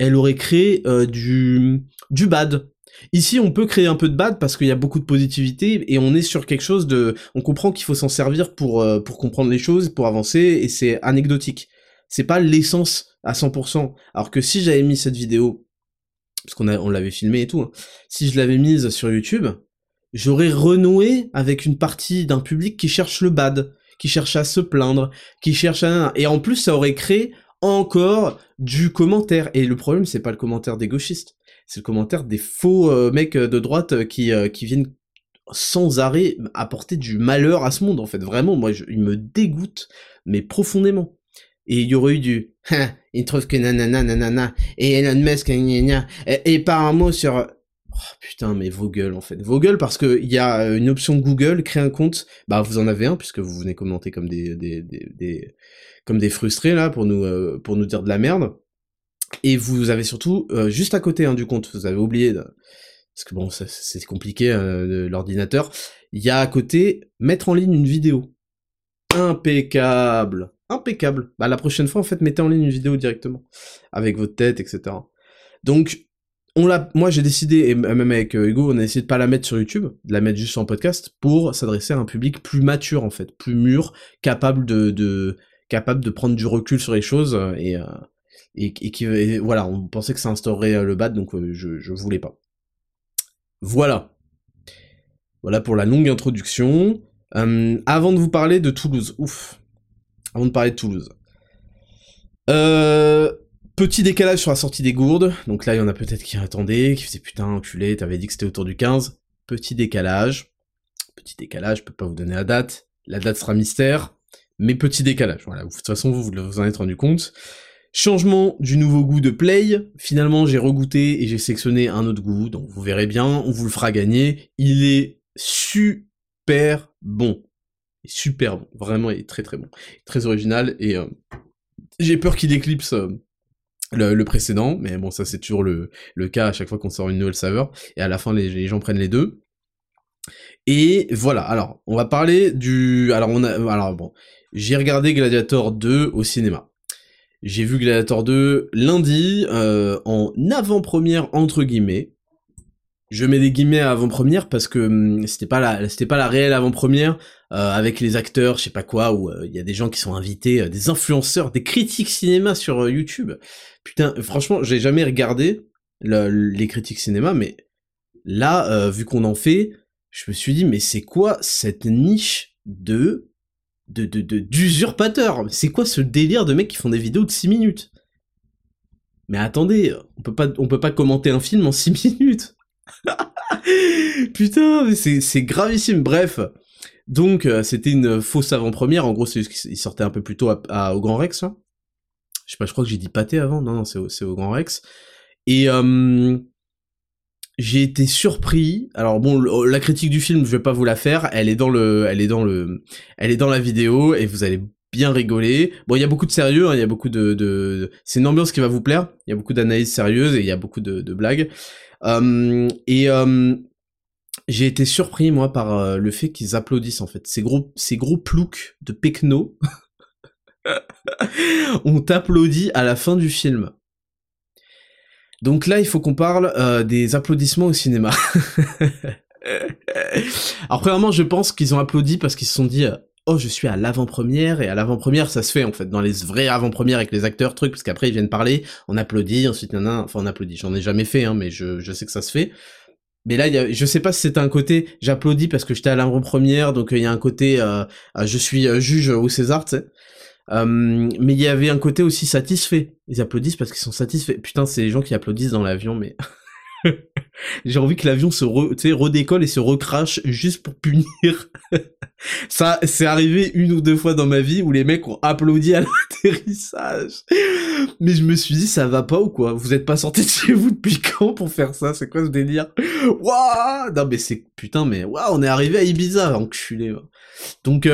du bad. Ici, on peut créer un peu de bad parce qu'il y a beaucoup de positivité et on est sur quelque chose on comprend qu'il faut s'en servir pour comprendre les choses, pour avancer, et c'est anecdotique. C'est pas l'essence à 100%. Alors que si j'avais mis cette vidéo, parce on l'avait filmé et tout, hein, si je l'avais mise sur YouTube, j'aurais renoué avec une partie d'un public qui cherche le bad, qui cherche à se plaindre, qui cherche à... Et en plus, ça aurait créé encore du commentaire. Et le problème, c'est pas le commentaire des gauchistes, c'est le commentaire des faux mecs de droite qui viennent sans arrêt apporter du malheur à ce monde, en fait. Vraiment, moi, il me dégoûte, mais profondément. Et il y aurait eu il trouve que nanana, nanana, et Elon Musk, gna, et par un mot sur... Oh, putain, mais vos gueules, en fait. Vos gueules, parce que il y a une option Google, créer un compte. Bah, vous en avez un, puisque vous venez commenter comme comme des frustrés, là, pour nous dire de la merde. Et vous avez surtout, juste à côté, du compte, vous avez oublié, parce que bon, c'est compliqué, l'ordinateur. Il y a à côté, mettre en ligne une vidéo. Impeccable. Impeccable. Bah, la prochaine fois, en fait, mettez en ligne une vidéo directement. Avec votre tête, etc. Donc, moi j'ai décidé, et même avec Hugo, on a essayé de pas la mettre sur YouTube, de la mettre juste en podcast, pour s'adresser à un public plus mature en fait, plus mûr, capable de prendre du recul sur les choses, et voilà, on pensait que ça instaurerait le bad, donc je voulais pas. Voilà pour la longue introduction. Avant de vous parler de Toulouse, petit décalage sur la sortie des gourdes, donc là il y en a peut-être qui attendaient, qui faisaient putain enculé, t'avais dit que c'était autour du 15, petit décalage, je peux pas vous donner la date sera mystère, mais petit décalage, voilà, de toute façon vous en êtes rendu compte. Changement du nouveau goût de Play, finalement j'ai regoûté et j'ai sélectionné un autre goût, donc vous verrez bien, on vous le fera gagner, il est super bon, vraiment il est très très bon, très original, et j'ai peur qu'il éclipse le précédent, mais bon, ça c'est toujours le cas à chaque fois qu'on sort une nouvelle saveur, et à la fin les gens prennent les deux. Et voilà, alors, on va parler j'ai regardé Gladiator 2 au cinéma. J'ai vu Gladiator 2 lundi, en avant-première entre guillemets. Je mets des guillemets à avant-première parce que c'était pas la réelle avant-première, avec les acteurs, je sais pas quoi, où il y a des gens qui sont invités, des influenceurs, des critiques cinéma sur YouTube. Putain, franchement, j'ai jamais regardé les critiques cinéma, mais là, vu qu'on en fait, je me suis dit, mais c'est quoi cette niche d'usurpateurs? C'est quoi ce délire de mecs qui font des vidéos de 6 minutes? Mais attendez, on peut pas commenter un film en 6 minutes. Putain, mais c'est gravissime. Bref, donc c'était une fausse avant-première. En gros, il sortait un peu plus tôt au Grand Rex. Là. Je sais pas, je crois que j'ai dit pâté avant. Non, c'est au Grand Rex. Et j'ai été surpris. Alors bon, la critique du film, je vais pas vous la faire. Elle est dans la vidéo et vous allez bien rigoler. Bon, il y a beaucoup de sérieux, hein, il y a beaucoup c'est une ambiance qui va vous plaire. Il y a beaucoup d'analyses sérieuses et il y a beaucoup de blagues. J'ai été surpris moi par le fait qu'ils applaudissent en fait. Ces gros ploucs de pecno ont applaudi à la fin du film. Donc là, il faut qu'on parle des applaudissements au cinéma. Alors premièrement, je pense qu'ils ont applaudi parce qu'ils se sont dit oh, je suis à l'avant-première, et à l'avant-première, ça se fait, en fait, dans les vraies avant-premières avec les acteurs, trucs, parce qu'après, ils viennent parler, on applaudit, ensuite, enfin, on applaudit, j'en ai jamais fait, hein, mais je sais que ça se fait. Mais là, je sais pas si c'était un côté, j'applaudis parce que j'étais à l'avant-première, donc il y a un côté, je suis juge au César, tu sais. Mais il y avait un côté aussi satisfait. Ils applaudissent parce qu'ils sont satisfaits. Putain, c'est les gens qui applaudissent dans l'avion, mais... J'ai envie que l'avion se redécolle et se recrache juste pour punir. Ça, c'est arrivé une ou deux fois dans ma vie où les mecs ont applaudi à l'atterrissage. Mais je me suis dit, ça va pas ou quoi? Vous êtes pas sortis de chez vous depuis quand pour faire ça? C'est quoi ce délire? Waouh! Non mais c'est... Putain, mais waouh, on est arrivé à Ibiza, enculé. Donc,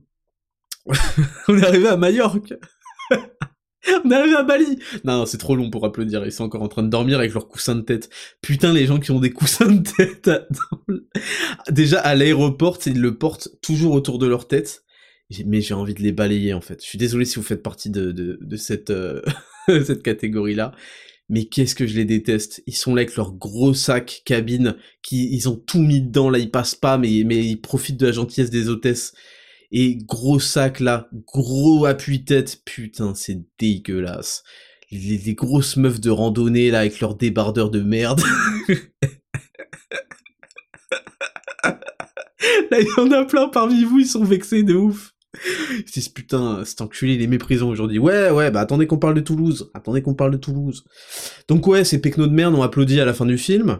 on est arrivé à Majorque. On est arrivé à Bali. Non, c'est trop long pour applaudir. Ils sont encore en train de dormir avec leurs coussins de tête. Putain, les gens qui ont des coussins de tête. Déjà, à l'aéroport, ils le portent toujours autour de leur tête. Mais j'ai envie de les balayer, en fait. Je suis désolé si vous faites partie de cette, cette catégorie-là. Mais qu'est-ce que je les déteste. Ils sont là avec leur gros sac cabine. Ils ont tout mis dedans, là. Ils passent pas, mais ils profitent de la gentillesse des hôtesses. Et gros sac là, gros appui-tête, putain, c'est dégueulasse. Les grosses meufs de randonnée là, avec leurs débardeurs de merde. Là, il y en a plein parmi vous, ils sont vexés de ouf. Ils se disent, putain, cet enculé, il est méprisant aujourd'hui. Ouais, bah attendez qu'on parle de Toulouse. Donc ouais, ces pecnos de merde ont applaudi à la fin du film.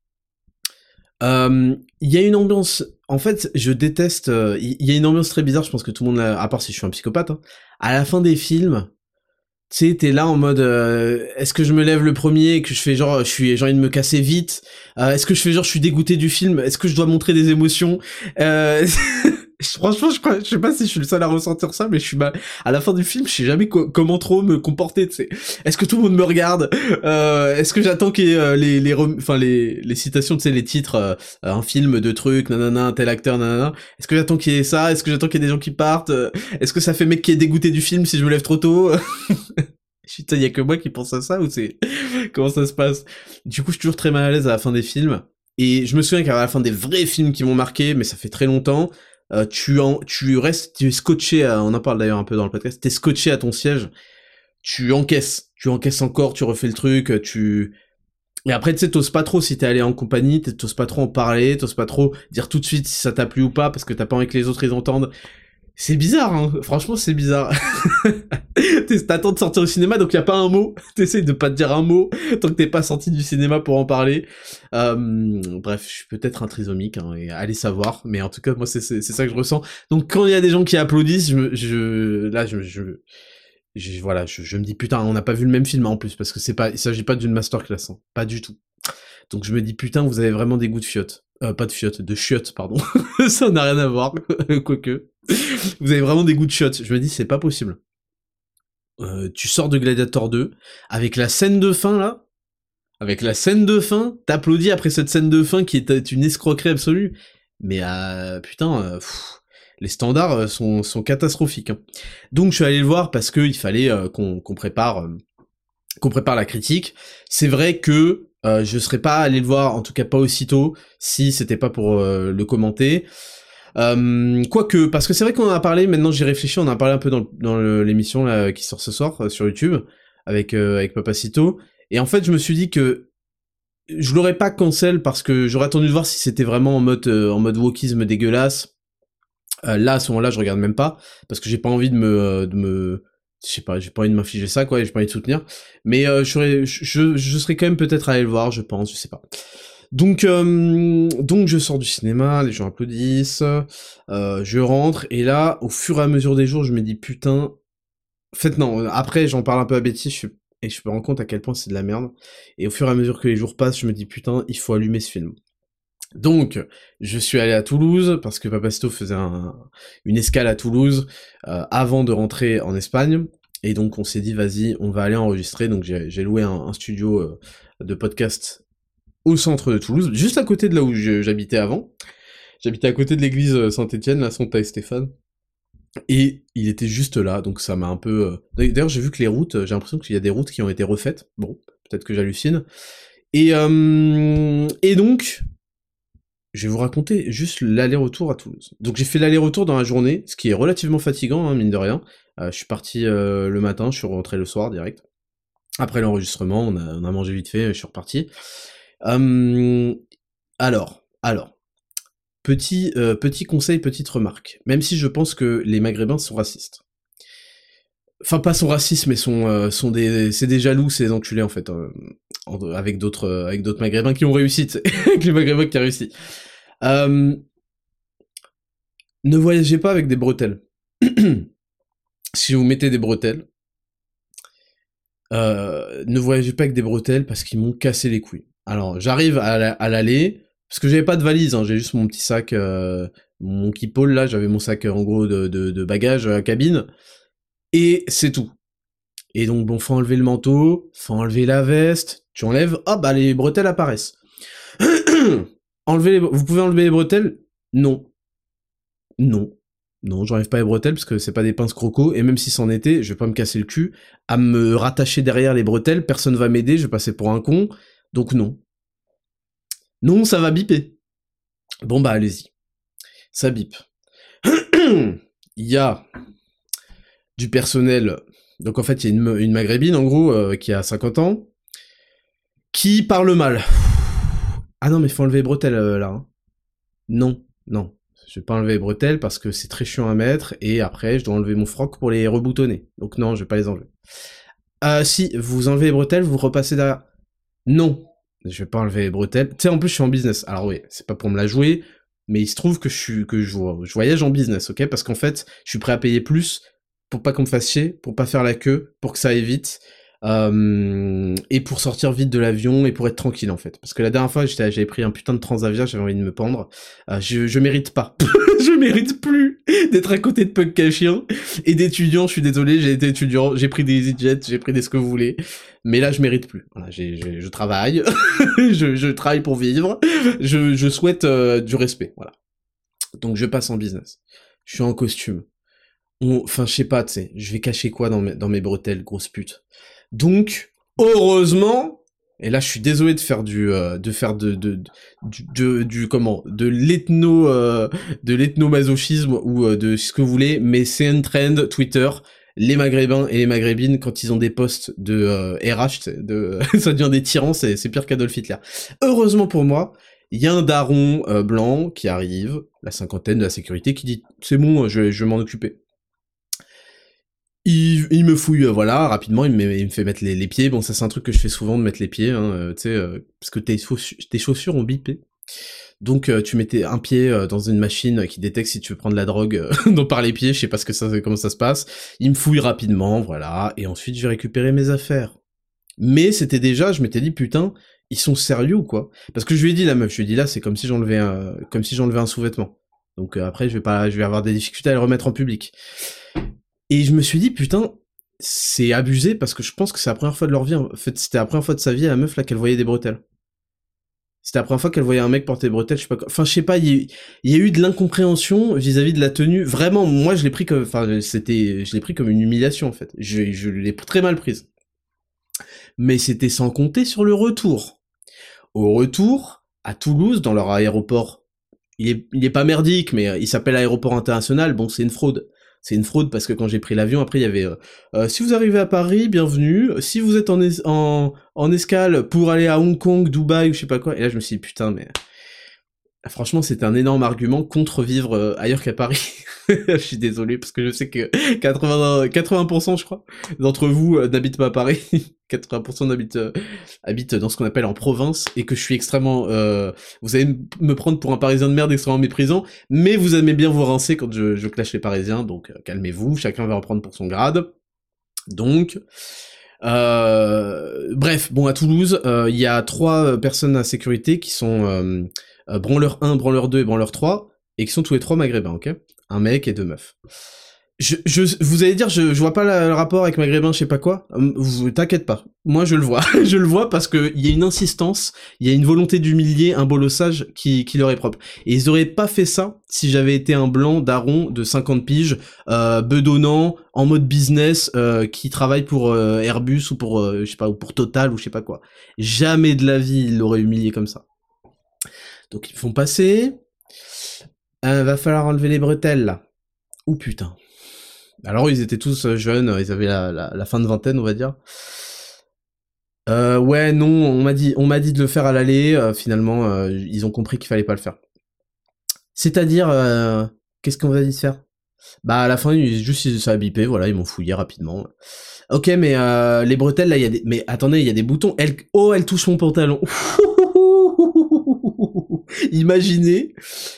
Il y a une ambiance... En fait, je déteste... Il y a une ambiance très bizarre, je pense que tout le monde l'a... À part si je suis un psychopathe. Hein. À la fin des films, tu sais, t'es là en mode... est-ce que je me lève le premier et que je fais genre... j'ai envie de me casser vite. Est-ce que je fais genre... Je suis dégoûté du film. Est-ce que je dois montrer des émotions. Franchement, je sais pas si je suis le seul à ressentir ça, mais je suis à la fin du film, je sais jamais comment trop me comporter, tu sais. Est-ce que tout le monde me regarde? Est-ce que j'attends qu'il y ait les citations, tu sais, les titres, un film de trucs, nanana, un tel acteur, nanana. Est-ce que j'attends qu'il y ait ça? Est-ce que j'attends qu'il y ait des gens qui partent? Est-ce que ça fait mec qui est dégoûté du film si je me lève trop tôt? Putain, y a que moi qui pense à ça, ou c'est... Comment ça se passe? Du coup, je suis toujours très mal à l'aise à la fin des films. Et je me souviens qu'à la fin des vrais films qui m'ont marqué, mais ça fait très longtemps, tu es scotché, on en parle d'ailleurs un peu dans le podcast, t'es scotché à ton siège, tu encaisses encore, tu refais le truc, et après tu sais, t'oses pas trop si t'es allé en compagnie, t'oses pas trop en parler, t'oses pas trop dire tout de suite si ça t'a plu ou pas, parce que t'as pas envie que les autres ils entendent. C'est bizarre, hein. Franchement, c'est bizarre. T'attends de sortir au cinéma, donc y a pas un mot. T'essayes de pas te dire un mot tant que t'es pas sorti du cinéma pour en parler. Bref, je suis peut-être un trisomique, hein, et allez savoir. Mais en tout cas, moi, c'est ça que je ressens. Donc, quand il y a des gens qui applaudissent, voilà, je me dis putain, on n'a pas vu le même film en plus, parce que il s'agit pas d'une masterclass, hein. Pas du tout. Donc je me dis putain, vous avez vraiment des goûts de fiottes. Pas de fiottes, de chiottes, pardon. Ça n'a rien à voir, quoique. Vous avez vraiment des goûts de chiottes. Je me dis, c'est pas possible. Tu sors de Gladiator 2, avec la scène de fin, là, t'applaudis après cette scène de fin qui est une escroquerie absolue. Mais putain, les standards sont catastrophiques. Hein. Donc je suis allé le voir parce que il fallait qu'on prépare la critique. C'est vrai que je serais pas allé le voir, en tout cas pas aussitôt, si c'était pas pour le commenter. Quoique, parce que c'est vrai qu'on en a parlé, maintenant j'y réfléchis, on en a parlé un peu dans l'émission là, qui sort ce soir sur YouTube, avec Papacito, et en fait je me suis dit que je l'aurais pas cancel parce que j'aurais attendu de voir si c'était vraiment en mode wokisme dégueulasse. Là, à ce moment-là, je regarde même pas, parce que j'ai pas envie de me je sais pas, j'ai pas envie de m'infliger ça, quoi, et j'ai pas envie de soutenir. Mais je serais quand même peut-être allé le voir, je pense, je sais pas. Donc je sors du cinéma, les gens applaudissent, je rentre, et là, au fur et à mesure des jours, je me dis, putain... En fait, non, après, j'en parle un peu à Betty, et je me rends compte à quel point c'est de la merde. Et au fur et à mesure que les jours passent, je me dis, putain, il faut allumer ce film. Donc, je suis allé à Toulouse, parce que Papasto faisait une escale à Toulouse, avant de rentrer en Espagne, et donc on s'est dit, vas-y, on va aller enregistrer, donc j'ai loué un studio de podcast au centre de Toulouse, juste à côté de là où j'habitais avant. J'habitais à côté de l'église Saint-Étienne, la Santa Stéphane, et il était juste là, donc ça m'a un peu... D'ailleurs, j'ai vu que les routes, j'ai l'impression qu'il y a des routes qui ont été refaites, bon, peut-être que j'hallucine, et donc, je vais vous raconter juste l'aller-retour à Toulouse. Donc j'ai fait l'aller-retour dans la journée, ce qui est relativement fatigant, hein, mine de rien. Je suis parti le matin, je suis rentré le soir direct. Après l'enregistrement, on a mangé vite fait, je suis reparti. Alors, petit conseil, petite remarque. Même si je pense que les Maghrébins sont racistes. Enfin, pas sont racistes, mais c'est des jaloux, c'est des enculés en fait, avec d'autres Maghrébins qui ont réussi, avec les Maghrébins qui ont réussi. Ne voyagez pas avec des bretelles. Si vous mettez des bretelles, ne voyagez pas avec des bretelles parce qu'ils m'ont cassé les couilles. Alors, j'arrive à l'aller, parce que j'avais pas de valise, hein, j'ai juste mon petit sac, mon kipole là, j'avais mon sac en gros de bagages à cabine, et c'est tout. Et donc bon, faut enlever le manteau, faut enlever la veste, tu enlèves, hop, bah les bretelles apparaissent. Vous pouvez enlever les bretelles? Non. Non, j'enlève pas les bretelles parce que c'est pas des pinces croco, et même si c'en était, je vais pas me casser le cul à me rattacher derrière les bretelles, personne va m'aider, je vais passer pour un con, donc non. Non, ça va biper. Bon bah allez-y. Ça bip. Il y a du personnel, donc en fait il y a une maghrébine en gros, qui a 50 ans, qui parle mal. Ah non mais faut enlever les bretelles là. Hein. Non. Je vais pas enlever les bretelles parce que c'est très chiant à mettre, et après je dois enlever mon froc pour les reboutonner. Donc non, je vais pas les enlever. Si, vous enlevez les bretelles, vous repassez derrière. Non, je vais pas enlever les bretelles. Tu sais, en plus je suis en business. Alors oui, c'est pas pour me la jouer, mais il se trouve que je voyage en business, ok? Parce qu'en fait, je suis prêt à payer plus pour pas qu'on me fasse chier, pour pas faire la queue, pour que ça aille vite. Et pour sortir vite de l'avion et pour être tranquille en fait. Parce que la dernière fois j'avais pris un putain de Transavia, j'avais envie de me pendre. Je mérite pas. Je mérite plus d'être à côté de punk chien et d'étudiants, je suis désolé, j'ai été étudiant, j'ai pris des EasyJet, j'ai pris des ce que vous voulez. Mais là je mérite plus. Voilà, je travaille, je travaille pour vivre, je souhaite du respect, voilà. Donc je passe en business. Je suis en costume. Enfin, je sais pas, tu sais, je vais cacher quoi dans mes bretelles, grosse pute. Donc, heureusement, et là je suis désolé de faire du l'ethno-masochisme ou de ce que vous voulez, mais c'est un trend Twitter. Les Maghrébins et les Maghrébines, quand ils ont des postes de RH, ça devient des tyrans, c'est pire qu'Adolf Hitler. Heureusement pour moi, il y a un daron blanc qui arrive, la cinquantaine de la sécurité, qui dit « C'est bon, je vais m'en occuper ». Il me fouille, voilà, rapidement, il me fait mettre les pieds. Bon, ça c'est un truc que je fais souvent, de mettre les pieds, hein, tu sais, parce que tes chaussures ont bipé. Donc tu mettais un pied dans une machine qui détecte si tu veux prendre la drogue donc par les pieds, je sais pas comment ça se passe. Il me fouille rapidement, voilà, et ensuite je vais récupérer mes affaires. Mais c'était déjà, je m'étais dit, putain, ils sont sérieux ou quoi? Parce que je lui ai dit, la meuf, je lui ai dit là, c'est comme si j'enlevais un sous-vêtement. Donc après, je vais avoir des difficultés à le remettre en public. Et je me suis dit, putain, c'est abusé parce que je pense que c'est la première fois de leur vie. En fait, c'était la première fois de sa vie à la meuf là qu'elle voyait des bretelles. C'était la première fois qu'elle voyait un mec porter des bretelles, je sais pas quoi. Enfin, je sais pas, il y a eu de l'incompréhension vis-à-vis de la tenue. Vraiment, moi, je l'ai pris comme une humiliation, en fait. Je l'ai très mal prise. Mais c'était sans compter sur le retour. Au retour, à Toulouse, dans leur aéroport, il est pas merdique, mais il s'appelle aéroport international, bon, c'est une fraude. C'est une fraude parce que quand j'ai pris l'avion, après il y avait si vous arrivez à Paris, bienvenue. Si vous êtes en escale pour aller à Hong Kong, Dubaï ou je sais pas quoi. Et là je me suis dit putain mais franchement c'était un énorme argument contre vivre ailleurs qu'à Paris. Je suis désolé parce que je sais que 80% je crois d'entre vous n'habitent pas à Paris. 80% habitent dans ce qu'on appelle en province, et que je suis extrêmement... vous allez me prendre pour un Parisien de merde extrêmement méprisant, mais vous aimez bien vous rincer quand je clash les Parisiens, donc calmez-vous, chacun va en prendre pour son grade. Donc... bref, bon, à Toulouse, il y a 3 personnes à sécurité qui sont branleur 1, branleur 2 et branleur 3, et qui sont tous les 3 maghrébins, ok? Un mec et 2 meufs. Vous allez dire, je vois pas le rapport avec maghrébin, je sais pas quoi. T'inquiète pas. Moi, je le vois. Je le vois parce que il y a une insistance, il y a une volonté d'humilier, un bolossage qui leur est propre. Et ils auraient pas fait ça si j'avais été un blanc daron de 50 piges, bedonnant, en mode business, qui travaille pour Airbus ou pour, je sais pas, ou pour Total ou je sais pas quoi. Jamais de la vie, ils l'auraient humilié comme ça. Donc, ils font passer. Va falloir enlever les bretelles, là. Oh putain. Alors ils étaient tous jeunes, ils avaient la fin de vingtaine, on va dire. Ouais, non, on m'a dit de le faire à l'aller. Finalement, ils ont compris qu'il fallait pas le faire. C'est-à-dire, qu'est-ce qu'on vous a dit de faire? Bah à la fin, ça a bipé, voilà, ils m'ont fouillé rapidement. Ok, mais les bretelles là, il y a des, mais attendez, il y a des boutons. Elle touche mon pantalon. Imaginez,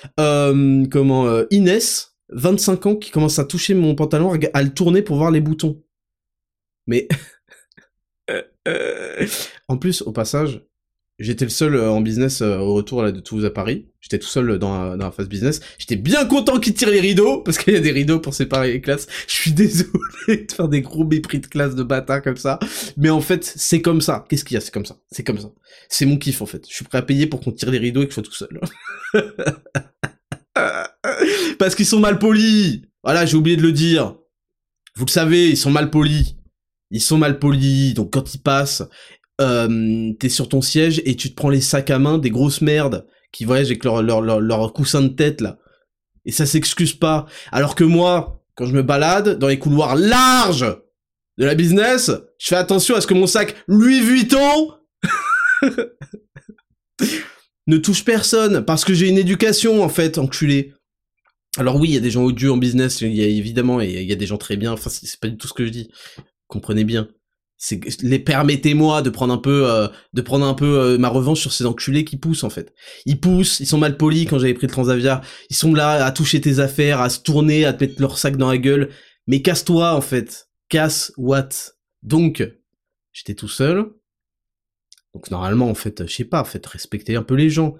Inès, 25 ans, qui commence à toucher mon pantalon, à le tourner pour voir les boutons. Mais en plus, au passage, j'étais le seul en business au retour là, de Toulouse à Paris. J'étais tout seul dans la phase business. J'étais bien content qu'ils tirent les rideaux, parce qu'il y a des rideaux pour séparer les classes. Je suis désolé de faire des gros mépris de classe de bâtard comme ça. Mais en fait, c'est comme ça. Qu'est-ce qu'il y a? C'est comme ça. C'est comme ça. C'est mon kiff en fait. Je suis prêt à payer pour qu'on tire les rideaux et que je sois tout seul. Parce qu'ils sont mal polis. Voilà, j'ai oublié de le dire. Vous le savez, ils sont mal polis. Ils sont mal polis, donc quand ils passent, t'es sur ton siège et tu te prends les sacs à main des grosses merdes qui voyagent avec leur coussin de tête, là. Et ça s'excuse pas. Alors que moi, quand je me balade dans les couloirs larges de la business, je fais attention à ce que mon sac Louis Vuitton ne touche personne, parce que j'ai une éducation, en fait, enculé. Alors oui, il y a des gens odieux en business, il y a évidemment, et il y a des gens très bien, enfin c'est pas du tout ce que je dis. Comprenez bien. Permettez-moi de prendre un peu ma revanche sur ces enculés qui poussent en fait. Ils poussent, ils sont mal polis quand j'avais pris le Transavia, ils sont là à toucher tes affaires, à se tourner, à te mettre leur sac dans la gueule. Mais casse-toi en fait. Casse what? Donc, j'étais tout seul. Donc normalement en fait, je sais pas, en fait, respecter un peu les gens.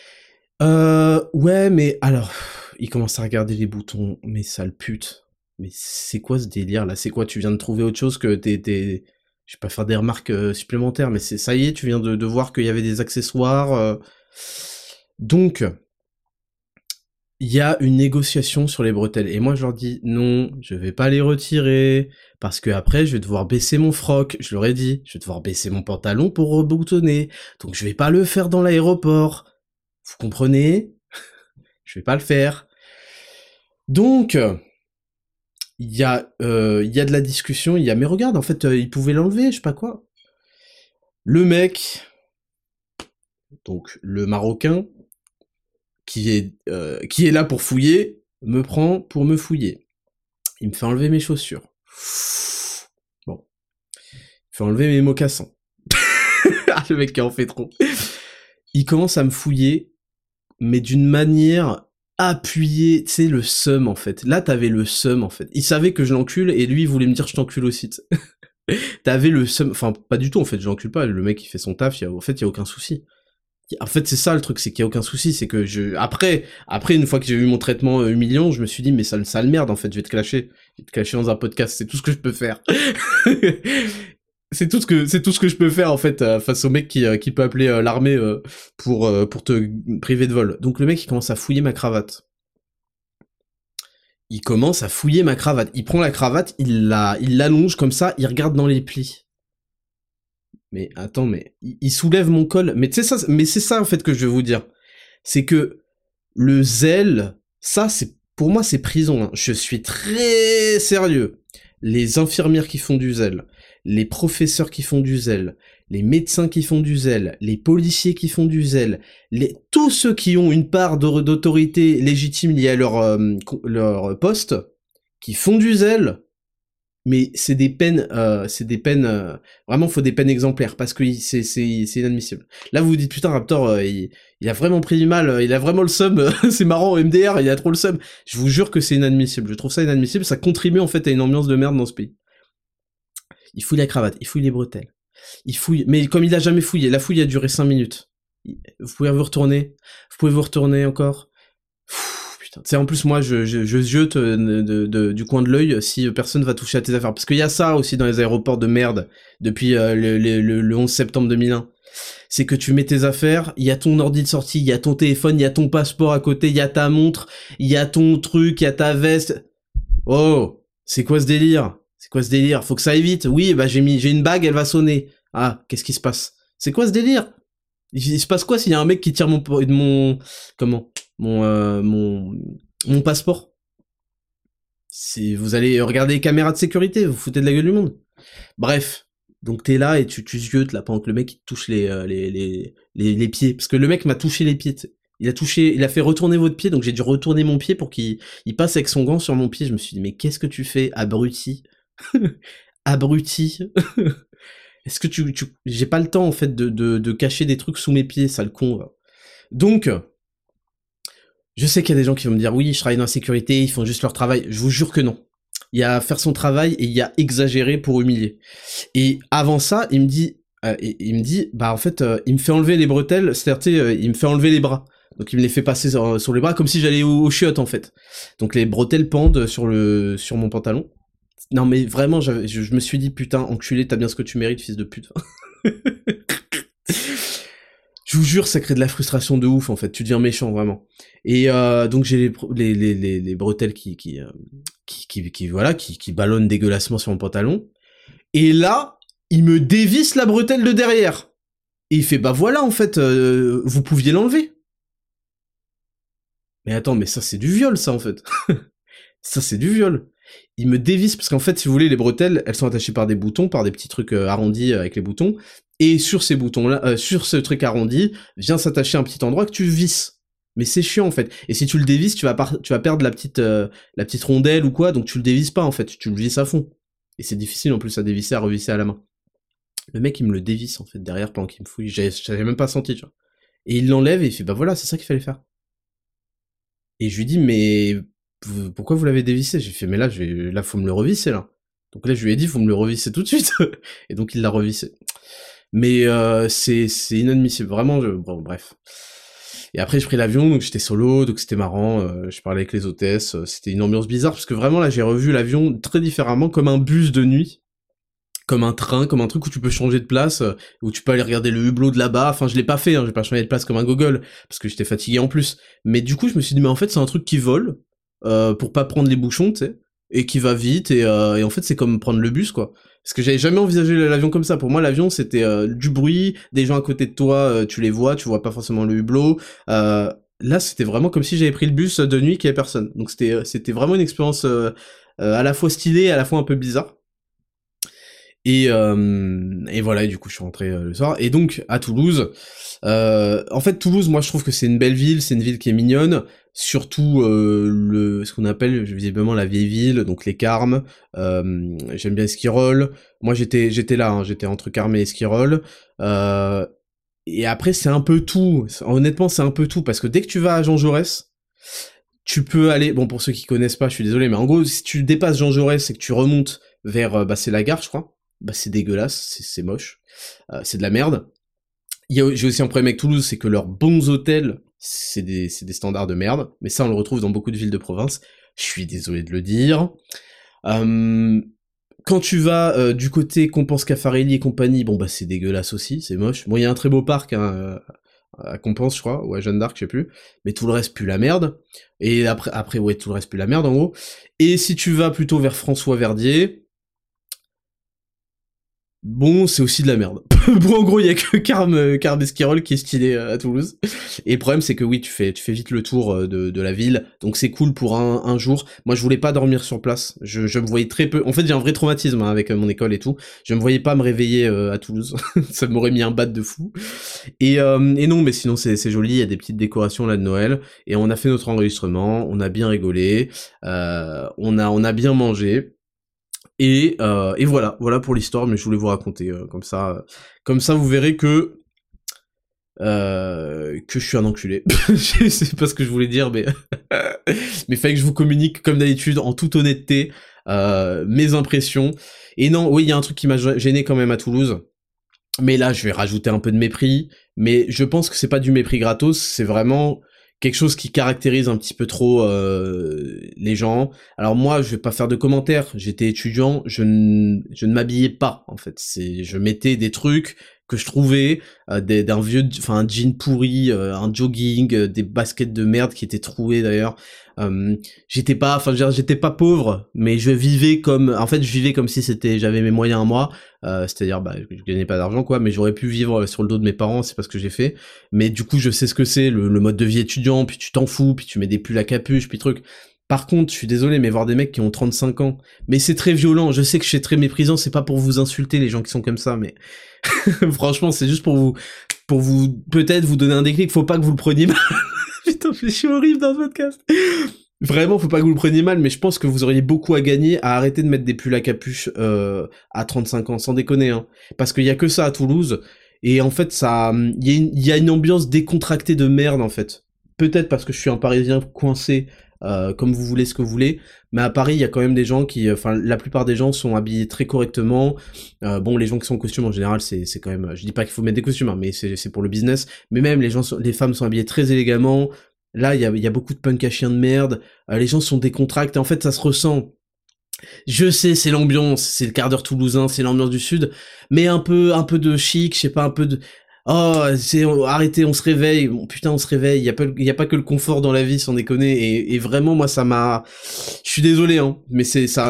Ouais, mais alors, ils commencent à regarder les boutons, mais sale pute. Mais c'est quoi ce délire là? C'est quoi? Tu viens de trouver autre chose que je vais pas faire des remarques supplémentaires, mais ça y est, tu viens de voir qu'il y avait des accessoires. Donc, il y a une négociation sur les bretelles. Et moi, je leur dis, non, je vais pas les retirer, parce que après, je vais devoir baisser mon froc. Je leur ai dit, je vais devoir baisser mon pantalon pour reboutonner. Donc, je vais pas le faire dans l'aéroport. Vous comprenez? Je vais pas le faire. Donc... il y a de la discussion, mais regarde, en fait, il pouvait l'enlever, je sais pas quoi. Le mec, donc le Marocain, qui est là pour fouiller, me prend pour me fouiller. Il me fait enlever mes chaussures. Bon. Il me fait enlever mes mocassins. Le mec qui en fait trop. Il commence à me fouiller, mais d'une manière... appuyé, tu sais, le seum, en fait. Là, t'avais le seum, en fait. Il savait que je l'encule, et lui, il voulait me dire je t'encule aussi. T'avais le seum, enfin, pas du tout, en fait, je l'encule pas, le mec, il fait son taf, en fait, il y a aucun souci. En fait, c'est ça, le truc, c'est qu'il y a aucun souci, c'est que après, une fois que j'ai eu mon traitement humiliant, je me suis dit, mais sale merde, en fait, je vais te clasher dans un podcast, c'est tout ce que je peux faire. C'est tout ce que je peux faire en fait face au mec qui peut appeler l'armée pour te priver de vol. Donc le mec il commence à fouiller ma cravate. Il commence à fouiller ma cravate. Il prend la cravate, il l'allonge comme ça, il regarde dans les plis. Mais attends, mais il soulève mon col. Mais c'est ça en fait que je veux vous dire. C'est que le zèle, ça c'est pour moi c'est prison. Hein. Je suis très sérieux. Les infirmières qui font du zèle, les professeurs qui font du zèle, les médecins qui font du zèle, les policiers qui font du zèle, tous ceux qui ont une part d'autorité légitime liée à leur poste, qui font du zèle, mais c'est des peines, vraiment, faut des peines exemplaires, parce que c'est inadmissible. Là, vous vous dites, putain, Raptor, il a vraiment pris du mal, il a vraiment le seum, c'est marrant, MDR, il a trop le seum. Je vous jure que c'est inadmissible, je trouve ça inadmissible, ça contribue, en fait, à une ambiance de merde dans ce pays. Il fouille la cravate, il fouille les bretelles, il fouille, mais comme il a jamais fouillé, la fouille a duré 5 minutes. Vous pouvez vous retourner encore. Putain, tu sais, en plus, moi, je ziote du coin de l'œil si personne va toucher à tes affaires. Parce qu'il y a ça aussi dans les aéroports de merde, depuis le 11 septembre 2001. C'est que tu mets tes affaires, il y a ton ordi de sortie, il y a ton téléphone, il y a ton passeport à côté, il y a ta montre, il y a ton truc, il y a ta veste. Oh, c'est quoi ce délire? C'est quoi ce délire? Faut que ça aille vite. Oui, bah j'ai une bague, elle va sonner. Ah, qu'est-ce qui se passe? C'est quoi ce délire? Il se passe quoi s'il y a un mec qui tire comment mon passeport? Vous allez regarder les caméras de sécurité, vous foutez de la gueule du monde. Bref, donc t'es là et tu ziotes là pendant que le mec il te touche les pieds, parce que le mec m'a touché les pieds. Il a fait retourner votre pied, donc j'ai dû retourner mon pied pour qu'il passe avec son gant sur mon pied. Je me suis dit mais qu'est-ce que tu fais, abruti? Abruti. Est-ce que j'ai pas le temps en fait de cacher des trucs sous mes pieds, sale con. Va. Donc, je sais qu'il y a des gens qui vont me dire oui, je travaille dans la sécurité, ils font juste leur travail. Je vous jure que non. Il y a faire son travail et il y a exagérer pour humilier. Et avant ça, il me dit, bah en fait, il me fait enlever les bretelles, c'est-à-dire il me fait enlever les bras. Donc il me les fait passer sur les bras comme si j'allais au chiottes en fait. Donc les bretelles pendent sur mon pantalon. Non mais vraiment, je me suis dit putain, enculé, t'as bien ce que tu mérites, fils de pute. Je vous jure, ça crée de la frustration de ouf en fait. Tu deviens méchant vraiment. Et donc j'ai les bretelles qui ballonnent dégueulassement sur mon pantalon. Et là, il me dévisse la bretelle de derrière. Et il fait bah voilà en fait, vous pouviez l'enlever. Mais attends, mais ça c'est du viol ça en fait. Ça c'est du viol. Il me dévisse parce qu'en fait, si vous voulez, les bretelles, elles sont attachées par des boutons, par des petits trucs arrondis avec les boutons. Et sur ces boutons-là, sur ce truc arrondi, vient s'attacher un petit endroit que tu visses. Mais c'est chiant en fait. Et si tu le dévisses, tu vas perdre la petite rondelle ou quoi, donc tu le dévisses pas en fait, tu le visses à fond. Et c'est difficile en plus à dévisser, à revisser à la main. Le mec il me le dévisse en fait derrière pendant qu'il me fouille, j'avais même pas senti, tu vois. Et il l'enlève et il fait bah voilà, c'est ça qu'il fallait faire. Et je lui dis mais pourquoi vous l'avez dévissé? J'ai fait mais là faut me le revisser là. Donc là je lui ai dit faut me le revisser tout de suite. Et donc il l'a revissé. Mais c'est inadmissible, vraiment, bon, bref. Et après, j'ai pris l'avion, donc j'étais solo, donc c'était marrant, je parlais avec les hôtesses, c'était une ambiance bizarre, parce que vraiment, là, j'ai revu l'avion très différemment, comme un bus de nuit, comme un train, comme un truc où tu peux changer de place, où tu peux aller regarder le hublot de là-bas, enfin, je l'ai pas fait, hein, j'ai pas changé de place comme un gogol, parce que j'étais fatigué en plus. Mais du coup, je me suis dit, mais en fait, c'est un truc qui vole, pour pas prendre les bouchons, tu sais, et qui va vite, et en fait, c'est comme prendre le bus, quoi. Parce que j'avais jamais envisagé l'avion comme ça. Pour moi, l'avion, c'était du bruit, des gens à côté de toi, tu les vois, tu vois pas forcément le hublot. Là, c'était vraiment comme si j'avais pris le bus de nuit qu'il y avait personne. Donc c'était vraiment une expérience à la fois stylée, à la fois un peu bizarre. Et voilà, et du coup je suis rentré le soir. Et donc à Toulouse, en fait Toulouse, moi je trouve que c'est une belle ville, c'est une ville qui est mignonne, surtout ce qu'on appelle visiblement la vieille ville, donc les Carmes. J'aime bien Esquirol. Moi j'étais là, hein, j'étais entre Carmes et Esquirol. Et après c'est un peu tout. Honnêtement c'est un peu tout parce que dès que tu vas à Jean Jaurès, tu peux aller. Bon pour ceux qui connaissent pas, je suis désolé, mais en gros si tu dépasses Jean Jaurès et que tu remontes vers, bah c'est la gare je crois. Bah c'est dégueulasse, c'est moche, c'est de la merde. J'ai aussi un problème avec Toulouse, c'est que leurs bons hôtels, c'est des standards de merde, mais ça on le retrouve dans beaucoup de villes de province, je suis désolé de le dire. Quand tu vas du côté Compense Caffarelli et compagnie, bon bah c'est dégueulasse aussi, c'est moche. Bon il y a un très beau parc, hein, à Compense je crois, ou à Jeanne d'Arc, je sais plus, mais tout le reste pue la merde. Et après ouais, tout le reste pue la merde en gros. Et si tu vas plutôt vers François Verdier, bon, c'est aussi de la merde. Bon, en gros, il y a que Carme Esquirol qui est stylé à Toulouse. Et le problème, c'est que oui, tu fais vite le tour de la ville, donc c'est cool pour un jour. Moi, je voulais pas dormir sur place. Je me voyais très peu. En fait, j'ai un vrai traumatisme hein, avec mon école et tout. Je me voyais pas me réveiller à Toulouse. Ça m'aurait mis un bat de fou. Et non, mais sinon, c'est joli. Il y a des petites décorations là de Noël. Et on a fait notre enregistrement. On a bien rigolé. On a bien mangé. Et voilà pour l'histoire, mais je voulais vous raconter comme ça vous verrez que je suis un enculé. Je sais pas ce que je voulais dire, mais mais fallait que je vous communique comme d'habitude en toute honnêteté mes impressions. Et non, oui, il y a un truc qui m'a gêné quand même à Toulouse. Mais là, je vais rajouter un peu de mépris, mais je pense que c'est pas du mépris gratos, c'est vraiment quelque chose qui caractérise un petit peu trop les gens. Alors moi, je vais pas faire de commentaires, j'étais étudiant, je ne m'habillais pas, en fait. Je mettais des trucs que je trouvais, un jean pourri, un jogging, des baskets de merde qui étaient trouées d'ailleurs. J'étais pas pauvre, mais je vivais comme si j'avais mes moyens à moi. C'est-à-dire je gagnais pas d'argent quoi, mais j'aurais pu vivre sur le dos de mes parents, c'est pas ce que j'ai fait. Mais du coup je sais ce que c'est le mode de vie étudiant, puis tu t'en fous, puis tu mets des pulls à capuche, puis truc. Par contre, je suis désolé, mais voir des mecs qui ont 35 ans, mais c'est très violent, je sais que je suis très méprisant, c'est pas pour vous insulter les gens qui sont comme ça, mais franchement c'est juste pour vous peut-être vous donner un déclic, faut pas que vous le preniez mal. Putain, je suis horrible dans ce podcast. Vraiment, faut pas que vous le preniez mal, mais je pense que vous auriez beaucoup à gagner à arrêter de mettre des pulls à capuche à 35 ans, sans déconner, hein. Parce qu'il y a que ça à Toulouse, et en fait, il y a une ambiance décontractée de merde, en fait. Peut-être parce que je suis un Parisien coincé, comme vous voulez, ce que vous voulez, mais à Paris, il y a quand même des gens la plupart des gens sont habillés très correctement. Bon, les gens qui sont en costume, en général, c'est quand même, je dis pas qu'il faut mettre des costumes, hein, mais c'est pour le business, mais même les femmes sont habillées très élégamment. Là, il y a beaucoup de punk à chien de merde, les gens sont décontractés, en fait, ça se ressent. Je sais, c'est l'ambiance, c'est le quart d'heure toulousain, c'est l'ambiance du sud, mais un peu de chic, je sais pas, un peu de... Oh, arrêtez, on se réveille, bon, putain, on se réveille, y a pas que le confort dans la vie, sans déconner, et vraiment, moi, je suis désolé, hein, mais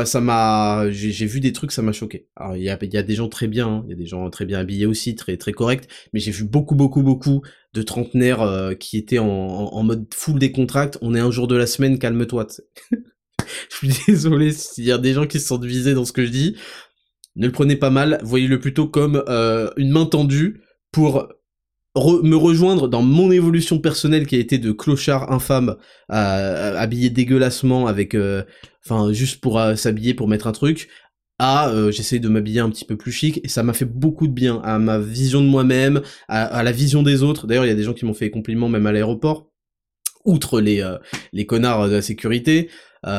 j'ai vu des trucs, ça m'a choqué. Alors, il y a des gens très bien, hein, il y a des gens très bien habillés aussi, très, très corrects, mais j'ai vu beaucoup de trentenaires, qui étaient en mode full décontracte, on est un jour de la semaine, calme-toi, t'sais. Je suis désolé s'il y a des gens qui se sentent visés dans ce que je dis. Ne le prenez pas mal, voyez-le plutôt comme une main tendue pour me rejoindre dans mon évolution personnelle qui a été de clochard infâme habillé dégueulassement avec... juste pour s'habiller, pour mettre un truc, j'essaye de m'habiller un petit peu plus chic, et ça m'a fait beaucoup de bien à ma vision de moi-même, à la vision des autres. D'ailleurs, il y a des gens qui m'ont fait des compliments même à l'aéroport, outre les connards de la sécurité.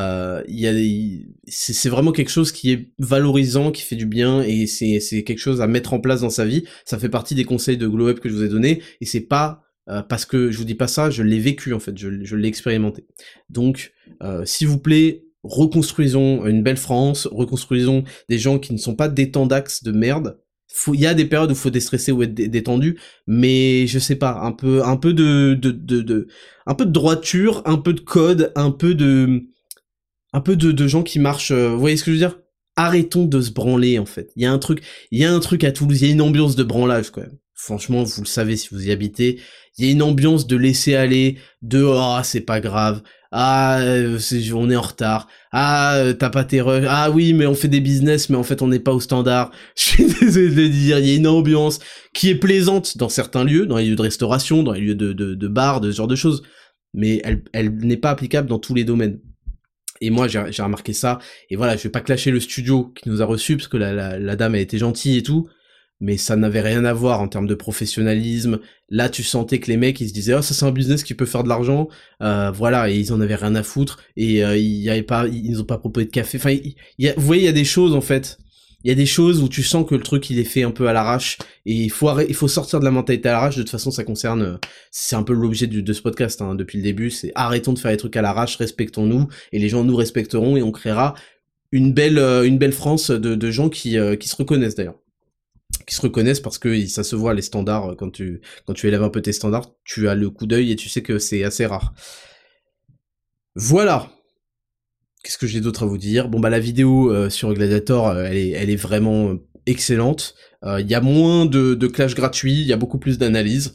C'est vraiment quelque chose qui est valorisant, qui fait du bien, et c'est quelque chose à mettre en place dans sa vie. Ça fait partie des conseils de Glow Up que je vous ai donnés, et c'est pas parce que je vous dis pas ça, je l'ai vécu en fait, je l'ai expérimenté. Donc, s'il vous plaît, reconstruisons une belle France, reconstruisons des gens qui ne sont pas des tendax de merde. Il y a des périodes où faut déstresser ou être détendu, mais je sais pas, un peu un peu de droiture, un peu de code, un peu de gens qui marchent, vous voyez ce que je veux dire? Arrêtons de se branler, en fait. Il y a un truc à Toulouse, il y a une ambiance de branlage, quand même. Franchement, vous le savez si vous y habitez, il y a une ambiance de laisser aller, c'est pas grave, on est en retard, t'as pas tes rushs, oui, mais on fait des business, mais en fait on n'est pas au standard. Je suis désolé de le dire, il y a une ambiance qui est plaisante dans certains lieux, dans les lieux de restauration, dans les lieux de bars, de ce genre de choses, mais elle n'est pas applicable dans tous les domaines. Et moi, j'ai remarqué ça. Et voilà, je vais pas clasher le studio qui nous a reçus, parce que la dame a été gentille et tout, mais ça n'avait rien à voir en termes de professionnalisme. Là, tu sentais que les mecs, ils se disaient, ça c'est un business qui peut faire de l'argent, voilà, et ils en avaient rien à foutre, et ils nous ont pas proposé de café. Enfin, vous voyez, il y a des choses, en fait. Il y a des choses où tu sens que le truc il est fait un peu à l'arrache, et il faut sortir de la mentalité à l'arrache. De toute façon, ça concerne, c'est un peu l'objet de ce podcast, hein, depuis le début, c'est arrêtons de faire les trucs à l'arrache, respectons-nous, et les gens nous respecteront, et on créera une belle France de gens qui se reconnaissent d'ailleurs. Qui se reconnaissent parce que ça se voit les standards, quand tu élèves un peu tes standards, tu as le coup d'œil et tu sais que c'est assez rare. Voilà. Qu'est-ce que j'ai d'autre à vous dire? Bon la vidéo sur Gladiator, elle est vraiment excellente. Il y a moins de clash gratuits, il y a beaucoup plus d'analyse.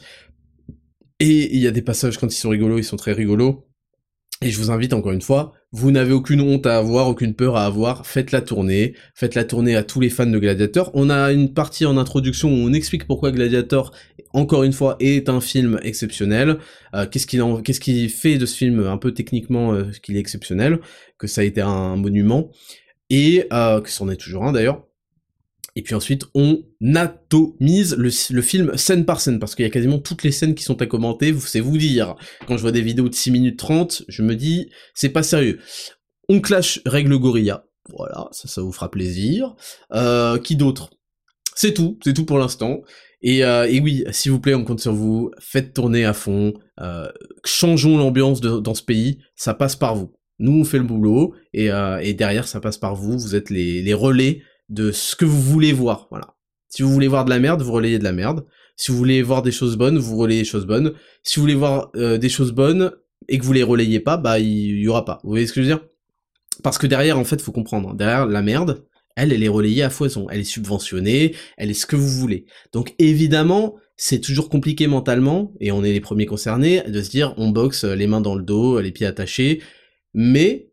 Et il y a des passages quand ils sont rigolos, ils sont très rigolos. Et je vous invite encore une fois, vous n'avez aucune honte à avoir, aucune peur à avoir, faites la tournée à tous les fans de Gladiator. On a une partie en introduction où on explique pourquoi Gladiator, encore une fois, est un film exceptionnel, qu'est-ce qui fait de ce film un peu techniquement qu'il est exceptionnel, que ça a été un monument. et que c'en est toujours un d'ailleurs. Et puis ensuite, on atomise le film scène par scène, parce qu'il y a quasiment toutes les scènes qui sont à commenter, c'est vous dire. Quand je vois des vidéos de 6 minutes 30, je me dis, c'est pas sérieux. On clash règle gorilla, voilà, ça vous fera plaisir. Qui d'autre? C'est tout pour l'instant. Et oui, s'il vous plaît, on compte sur vous, faites tourner à fond, changeons l'ambiance dans ce pays, ça passe par vous. Nous, on fait le boulot, et derrière, ça passe par vous, vous êtes les relais de ce que vous voulez voir, voilà. Si vous voulez voir de la merde, vous relayez de la merde. Si vous voulez voir des choses bonnes, vous relayez des choses bonnes. Si vous voulez voir des choses bonnes, et que vous les relayez pas, bah il y aura pas. Vous voyez ce que je veux dire? Parce que derrière, en fait, faut comprendre, derrière la merde, elle est relayée à foison, elle est subventionnée, elle est ce que vous voulez. Donc évidemment, c'est toujours compliqué mentalement, et on est les premiers concernés, de se dire, on boxe les mains dans le dos, les pieds attachés, mais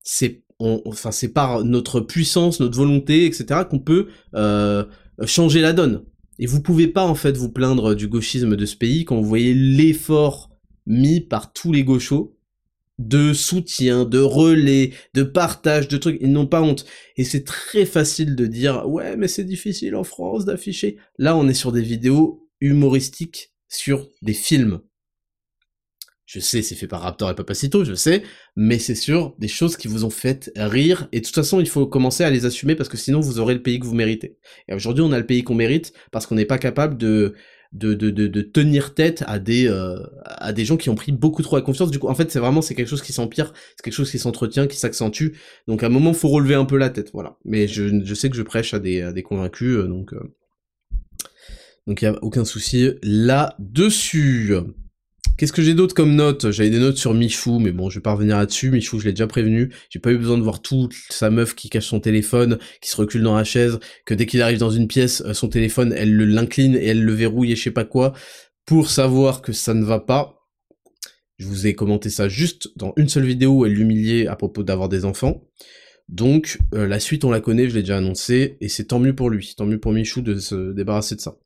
c'est par notre puissance, notre volonté, etc., qu'on peut changer la donne. Et vous pouvez pas, en fait, vous plaindre du gauchisme de ce pays quand vous voyez l'effort mis par tous les gauchos, de soutien, de relais, de partage, de trucs, ils n'ont pas honte. Et c'est très facile de dire, ouais, mais c'est difficile en France d'afficher. Là, on est sur des vidéos humoristiques, sur des films. Je sais, c'est fait par Raptor et Papacito, je sais, mais c'est sur des choses qui vous ont fait rire, et de toute façon, il faut commencer à les assumer, parce que sinon, vous aurez le pays que vous méritez. Et aujourd'hui, on a le pays qu'on mérite, parce qu'on n'est pas capable de tenir tête à des gens qui ont pris beaucoup trop à confiance. Du coup, en fait, c'est quelque chose qui s'empire, c'est quelque chose qui s'entretient, qui s'accentue. Donc, à un moment, faut relever un peu la tête, voilà. Mais je sais que je prêche à des convaincus, donc il y a aucun souci là-dessus. Qu'est-ce que j'ai d'autre comme notes? J'avais des notes sur Michou, mais bon, je vais pas revenir là-dessus. Michou, je l'ai déjà prévenu. J'ai pas eu besoin de voir toute sa meuf qui cache son téléphone, qui se recule dans la chaise, que dès qu'il arrive dans une pièce, son téléphone, elle l'incline et elle le verrouille et je sais pas quoi, pour savoir que ça ne va pas. Je vous ai commenté ça juste dans une seule vidéo où elle l'humiliait à propos d'avoir des enfants. Donc, la suite, on la connaît, je l'ai déjà annoncé, et c'est tant mieux pour lui, tant mieux pour Michou de se débarrasser de ça.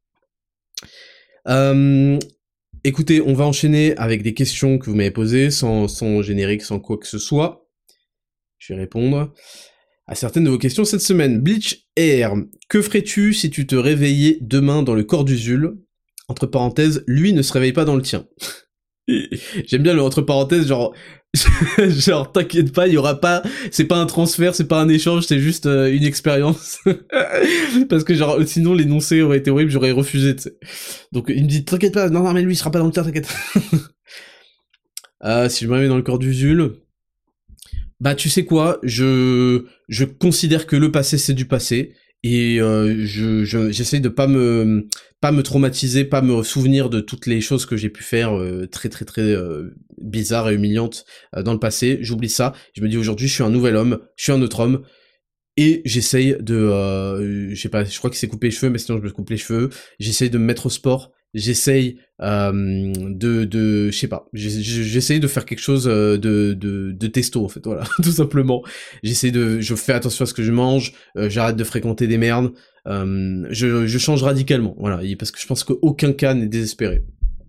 Écoutez, on va enchaîner avec des questions que vous m'avez posées, sans générique, sans quoi que ce soit. Je vais répondre à certaines de vos questions cette semaine. Bleach Air, que ferais-tu si tu te réveillais demain dans le corps d'Usul? Entre parenthèses, lui ne se réveille pas dans le tien. J'aime bien le entre parenthèses, genre, genre t'inquiète pas, il y aura pas, c'est pas un transfert, c'est pas un échange, c'est juste une expérience. Parce que genre sinon l'énoncé aurait été horrible, j'aurais refusé, tu sais. Donc il me dit t'inquiète pas, non mais lui il sera pas dans le tien, t'inquiète. Si je me réveille dans le corps d'Usul, bah tu sais quoi, je considère que le passé c'est du passé, et j'essaye de pas me traumatiser, pas me souvenir de toutes les choses que j'ai pu faire très bizarres et humiliantes dans le passé. J'oublie ça, je me dis aujourd'hui je suis un nouvel homme, je suis un autre homme, et j'essaye de je sais pas, je crois qu'il s'est coupé les cheveux, mais sinon je me coupe les cheveux. J'essaye de me mettre au sport, j'essaye je sais pas, j'essaye de faire quelque chose de testo en fait, voilà, tout simplement. Je fais attention à ce que je mange, j'arrête de fréquenter des merdes, je change radicalement, voilà, parce que je pense qu'aucun cas n'est désespéré.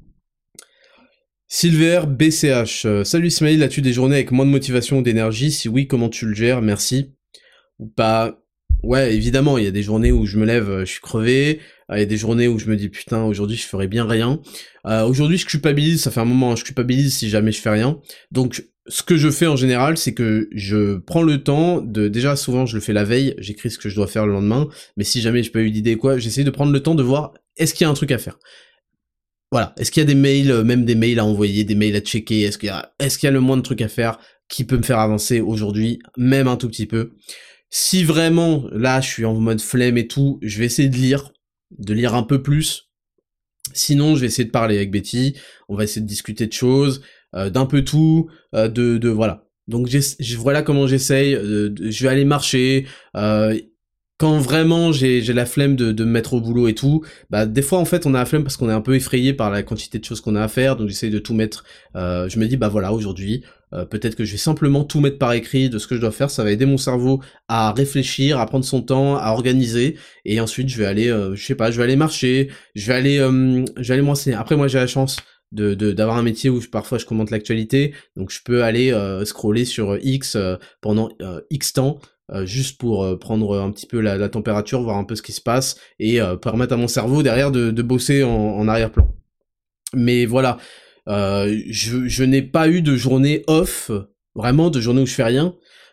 Silver BCH, salut Ismail, as-tu des journées avec moins de motivation ou d'énergie? Si oui, comment tu le gères? Merci. Bah, ouais, évidemment, il y a des journées où je me lève, je suis crevé, il y a des journées où je me dis putain, aujourd'hui je ferai bien rien. Aujourd'hui je culpabilise, ça fait un moment, je culpabilise si jamais je fais rien. Donc ce que je fais en général, c'est que je prends le temps déjà souvent je le fais la veille, j'écris ce que je dois faire le lendemain, mais si jamais j'ai pas eu d'idée quoi, j'essaie de prendre le temps de voir est-ce qu'il y a un truc à faire. Voilà, est-ce qu'il y a des mails, même des mails à envoyer, des mails à checker, est-ce qu'il y a le moins de trucs à faire qui peut me faire avancer aujourd'hui, même un tout petit peu. Si vraiment, là, je suis en mode flemme et tout, je vais essayer de lire un peu plus. Sinon, je vais essayer de parler avec Betty, on va essayer de discuter de choses, d'un peu tout, voilà. Donc voilà comment j'essaye, je vais aller marcher, quand vraiment j'ai la flemme de me mettre au boulot et tout, bah des fois en fait on a la flemme parce qu'on est un peu effrayé par la quantité de choses qu'on a à faire, donc j'essaye de tout mettre, je me dis bah voilà aujourd'hui, peut-être que je vais simplement tout mettre par écrit de ce que je dois faire, ça va aider mon cerveau à réfléchir, à prendre son temps, à organiser, et ensuite je vais aller, je sais pas, je vais aller marcher, je vais aller m'enseigner. Après moi j'ai la chance d'avoir un métier où parfois je commente l'actualité, donc je peux aller scroller sur X pendant X temps, juste pour prendre un petit peu la température, voir un peu ce qui se passe, et permettre à mon cerveau derrière de bosser en arrière-plan. Mais voilà, je n'ai pas eu de journée off, vraiment de journée où je fais rien.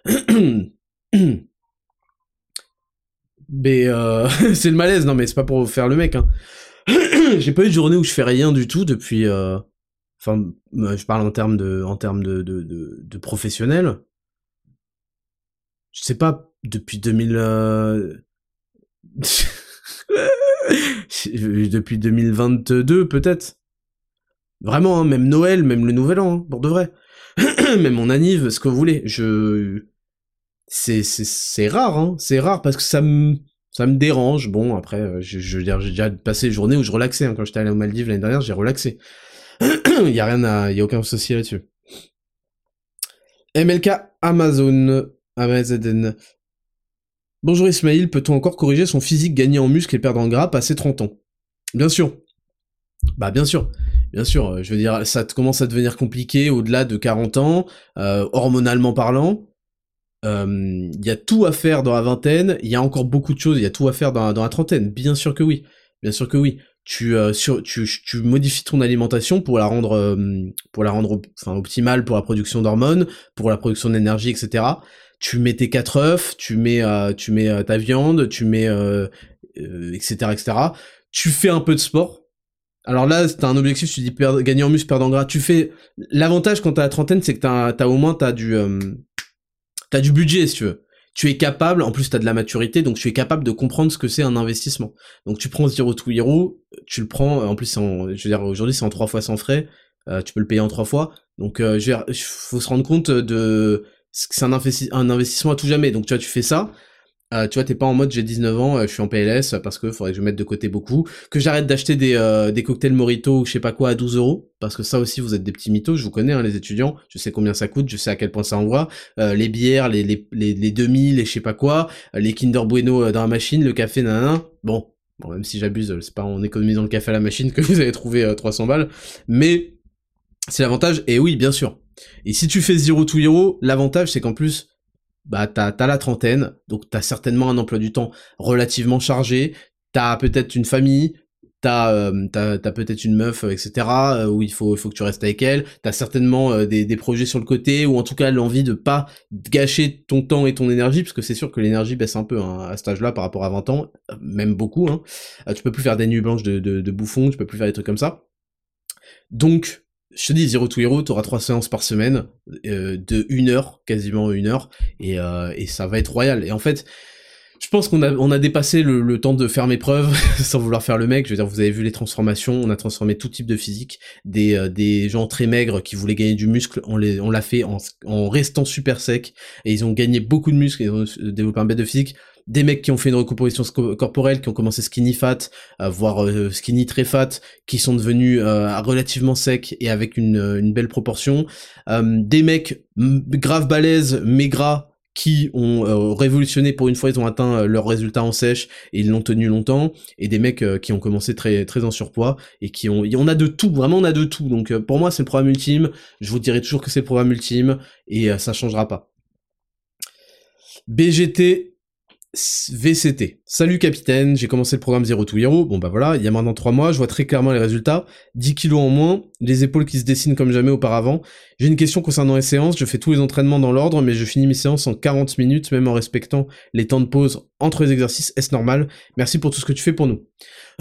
Mais c'est le malaise, non mais c'est pas pour faire le mec, hein. J'ai pas eu de journée où je fais rien du tout depuis... Enfin, je parle en termes de professionnel. Je sais pas, depuis 2000... depuis 2022 peut-être. Vraiment, hein, même Noël, même le Nouvel An, hein, pour de vrai. Même mon anniv, ce que vous voulez. C'est rare, hein. C'est rare parce que ça me dérange. Bon, après, je veux dire, j'ai déjà passé les journées où je relaxais, hein. Quand j'étais allé aux Maldives l'année dernière, j'ai relaxé. Y a aucun souci là-dessus. MLK Amazon. Bonjour Ismail, peut-on encore corriger son physique, gagner en muscle et perdre en gras, passé 30 ans? Bien sûr. Bah bien sûr. Bien sûr, je veux dire, ça commence à devenir compliqué au-delà de 40 ans, hormonalement parlant. Il y a tout à faire dans la vingtaine, il y a encore beaucoup de choses, il y a tout à faire dans la trentaine, bien sûr que oui. Bien sûr que oui. Tu modifies ton alimentation pour la rendre enfin, optimale pour la production d'hormones, pour la production d'énergie, etc. Tu mets tes 4 œufs, tu mets ta viande, etc., etc. Tu fais un peu de sport. Alors là, t'as un objectif, tu dis gagner en muscle, perdre en gras. L'avantage quand t'as la trentaine, c'est que t'as du budget, si tu veux. Tu es capable, en plus t'as de la maturité, donc tu es capable de comprendre ce que c'est un investissement. Donc tu prends Zero to Hero, tu le prends, en plus je veux dire, aujourd'hui c'est en 3 fois sans frais, tu peux le payer en 3 fois, donc je veux dire, faut se rendre compte de que c'est un investissement à tout jamais, donc tu vois, tu fais ça, tu vois, t'es pas en mode j'ai 19 ans, je suis en PLS parce que faudrait que je mette de côté beaucoup, que j'arrête d'acheter des cocktails Morito ou je sais pas quoi à 12 €, parce que ça aussi vous êtes des petits mythos, je vous connais, hein, les étudiants, je sais combien ça coûte, je sais à quel point ça envoie, les bières, les demi, les je sais pas quoi, les Kinder Bueno dans la machine, le café, nanana, bon, même si j'abuse, c'est pas en économisant le café à la machine que vous allez trouver 300 balles, mais c'est l'avantage, et oui, bien sûr. Et si tu fais Zero to Hero, l'avantage c'est qu'en plus, bah t'as la trentaine, donc t'as certainement un emploi du temps relativement chargé, t'as peut-être une famille, t'as peut-être une meuf, etc., où il faut que tu restes avec elle, t'as certainement des projets sur le côté, ou en tout cas l'envie de pas gâcher ton temps et ton énergie, parce que c'est sûr que l'énergie baisse un peu, hein, à cet âge-là par rapport à 20 ans, même beaucoup, hein. Tu peux plus faire des nuits blanches de bouffon, tu peux plus faire des trucs comme ça. Donc, je te dis, Zero to Hero, t'auras 3 séances par semaine, de 1 heure, quasiment 1 heure, et ça va être royal. Et en fait, je pense qu'on a dépassé le temps de faire mes preuves, sans vouloir faire le mec. Je veux dire, vous avez vu les transformations, on a transformé tout type de physique, des gens très maigres qui voulaient gagner du muscle, on l'a fait en restant super sec, et ils ont gagné beaucoup de muscles, ils ont développé un bête de physique. Des mecs qui ont fait une recomposition corporelle, qui ont commencé skinny fat, voire skinny très fat, qui sont devenus relativement secs et avec une belle proportion. Des mecs grave balèzes, mais gras, qui ont révolutionné pour une fois, ils ont atteint leurs résultats en sèche et ils l'ont tenu longtemps, et des mecs qui ont commencé très très en surpoids et on a de tout, vraiment on a de tout. Donc pour moi c'est le programme ultime, je vous dirai toujours que c'est le programme ultime et ça changera pas. BGT VCT. Salut capitaine, j'ai commencé le programme Zero to Hero, bon bah voilà, il y a maintenant 3 mois, je vois très clairement les résultats, 10 kilos en moins, les épaules qui se dessinent comme jamais auparavant. J'ai une question concernant les séances, je fais tous les entraînements dans l'ordre, mais je finis mes séances en 40 minutes, même en respectant les temps de pause entre les exercices, est-ce normal? Merci pour tout ce que tu fais pour nous.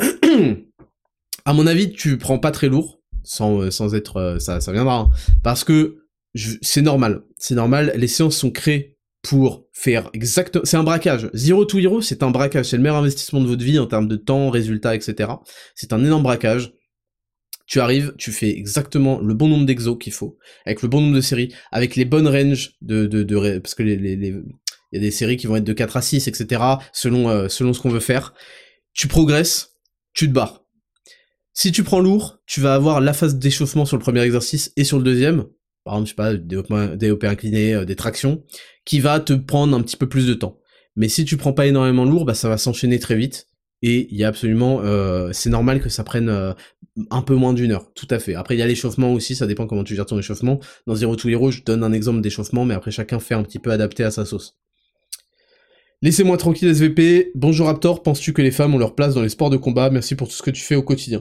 À mon avis, tu prends pas très lourd, sans être... ça viendra, hein, parce que c'est normal, les séances sont créées pour faire exactement... C'est un braquage. Zero to Hero, c'est un braquage. C'est le meilleur investissement de votre vie en termes de temps, résultats, etc. C'est un énorme braquage. Tu arrives, tu fais exactement le bon nombre d'exos qu'il faut, avec le bon nombre de séries, avec les bonnes ranges parce que il y a des séries qui vont être de 4 à 6, etc. selon ce qu'on veut faire. Tu progresses, tu te barres. Si tu prends lourd, tu vas avoir la phase d'échauffement sur le premier exercice et sur le deuxième, par exemple, je sais pas, développé incliné, des tractions, qui va te prendre un petit peu plus de temps. Mais si tu prends pas énormément lourd, bah ça va s'enchaîner très vite, et il y a absolument, c'est normal que ça prenne un peu moins d'1 heure, tout à fait. Après il y a l'échauffement aussi, ça dépend comment tu gères ton échauffement. Dans Zero to Hero, je donne un exemple d'échauffement, mais après chacun fait un petit peu adapté à sa sauce. Laissez-moi tranquille SVP, bonjour Raptor, penses-tu que les femmes ont leur place dans les sports de combat? Merci pour tout ce que tu fais au quotidien.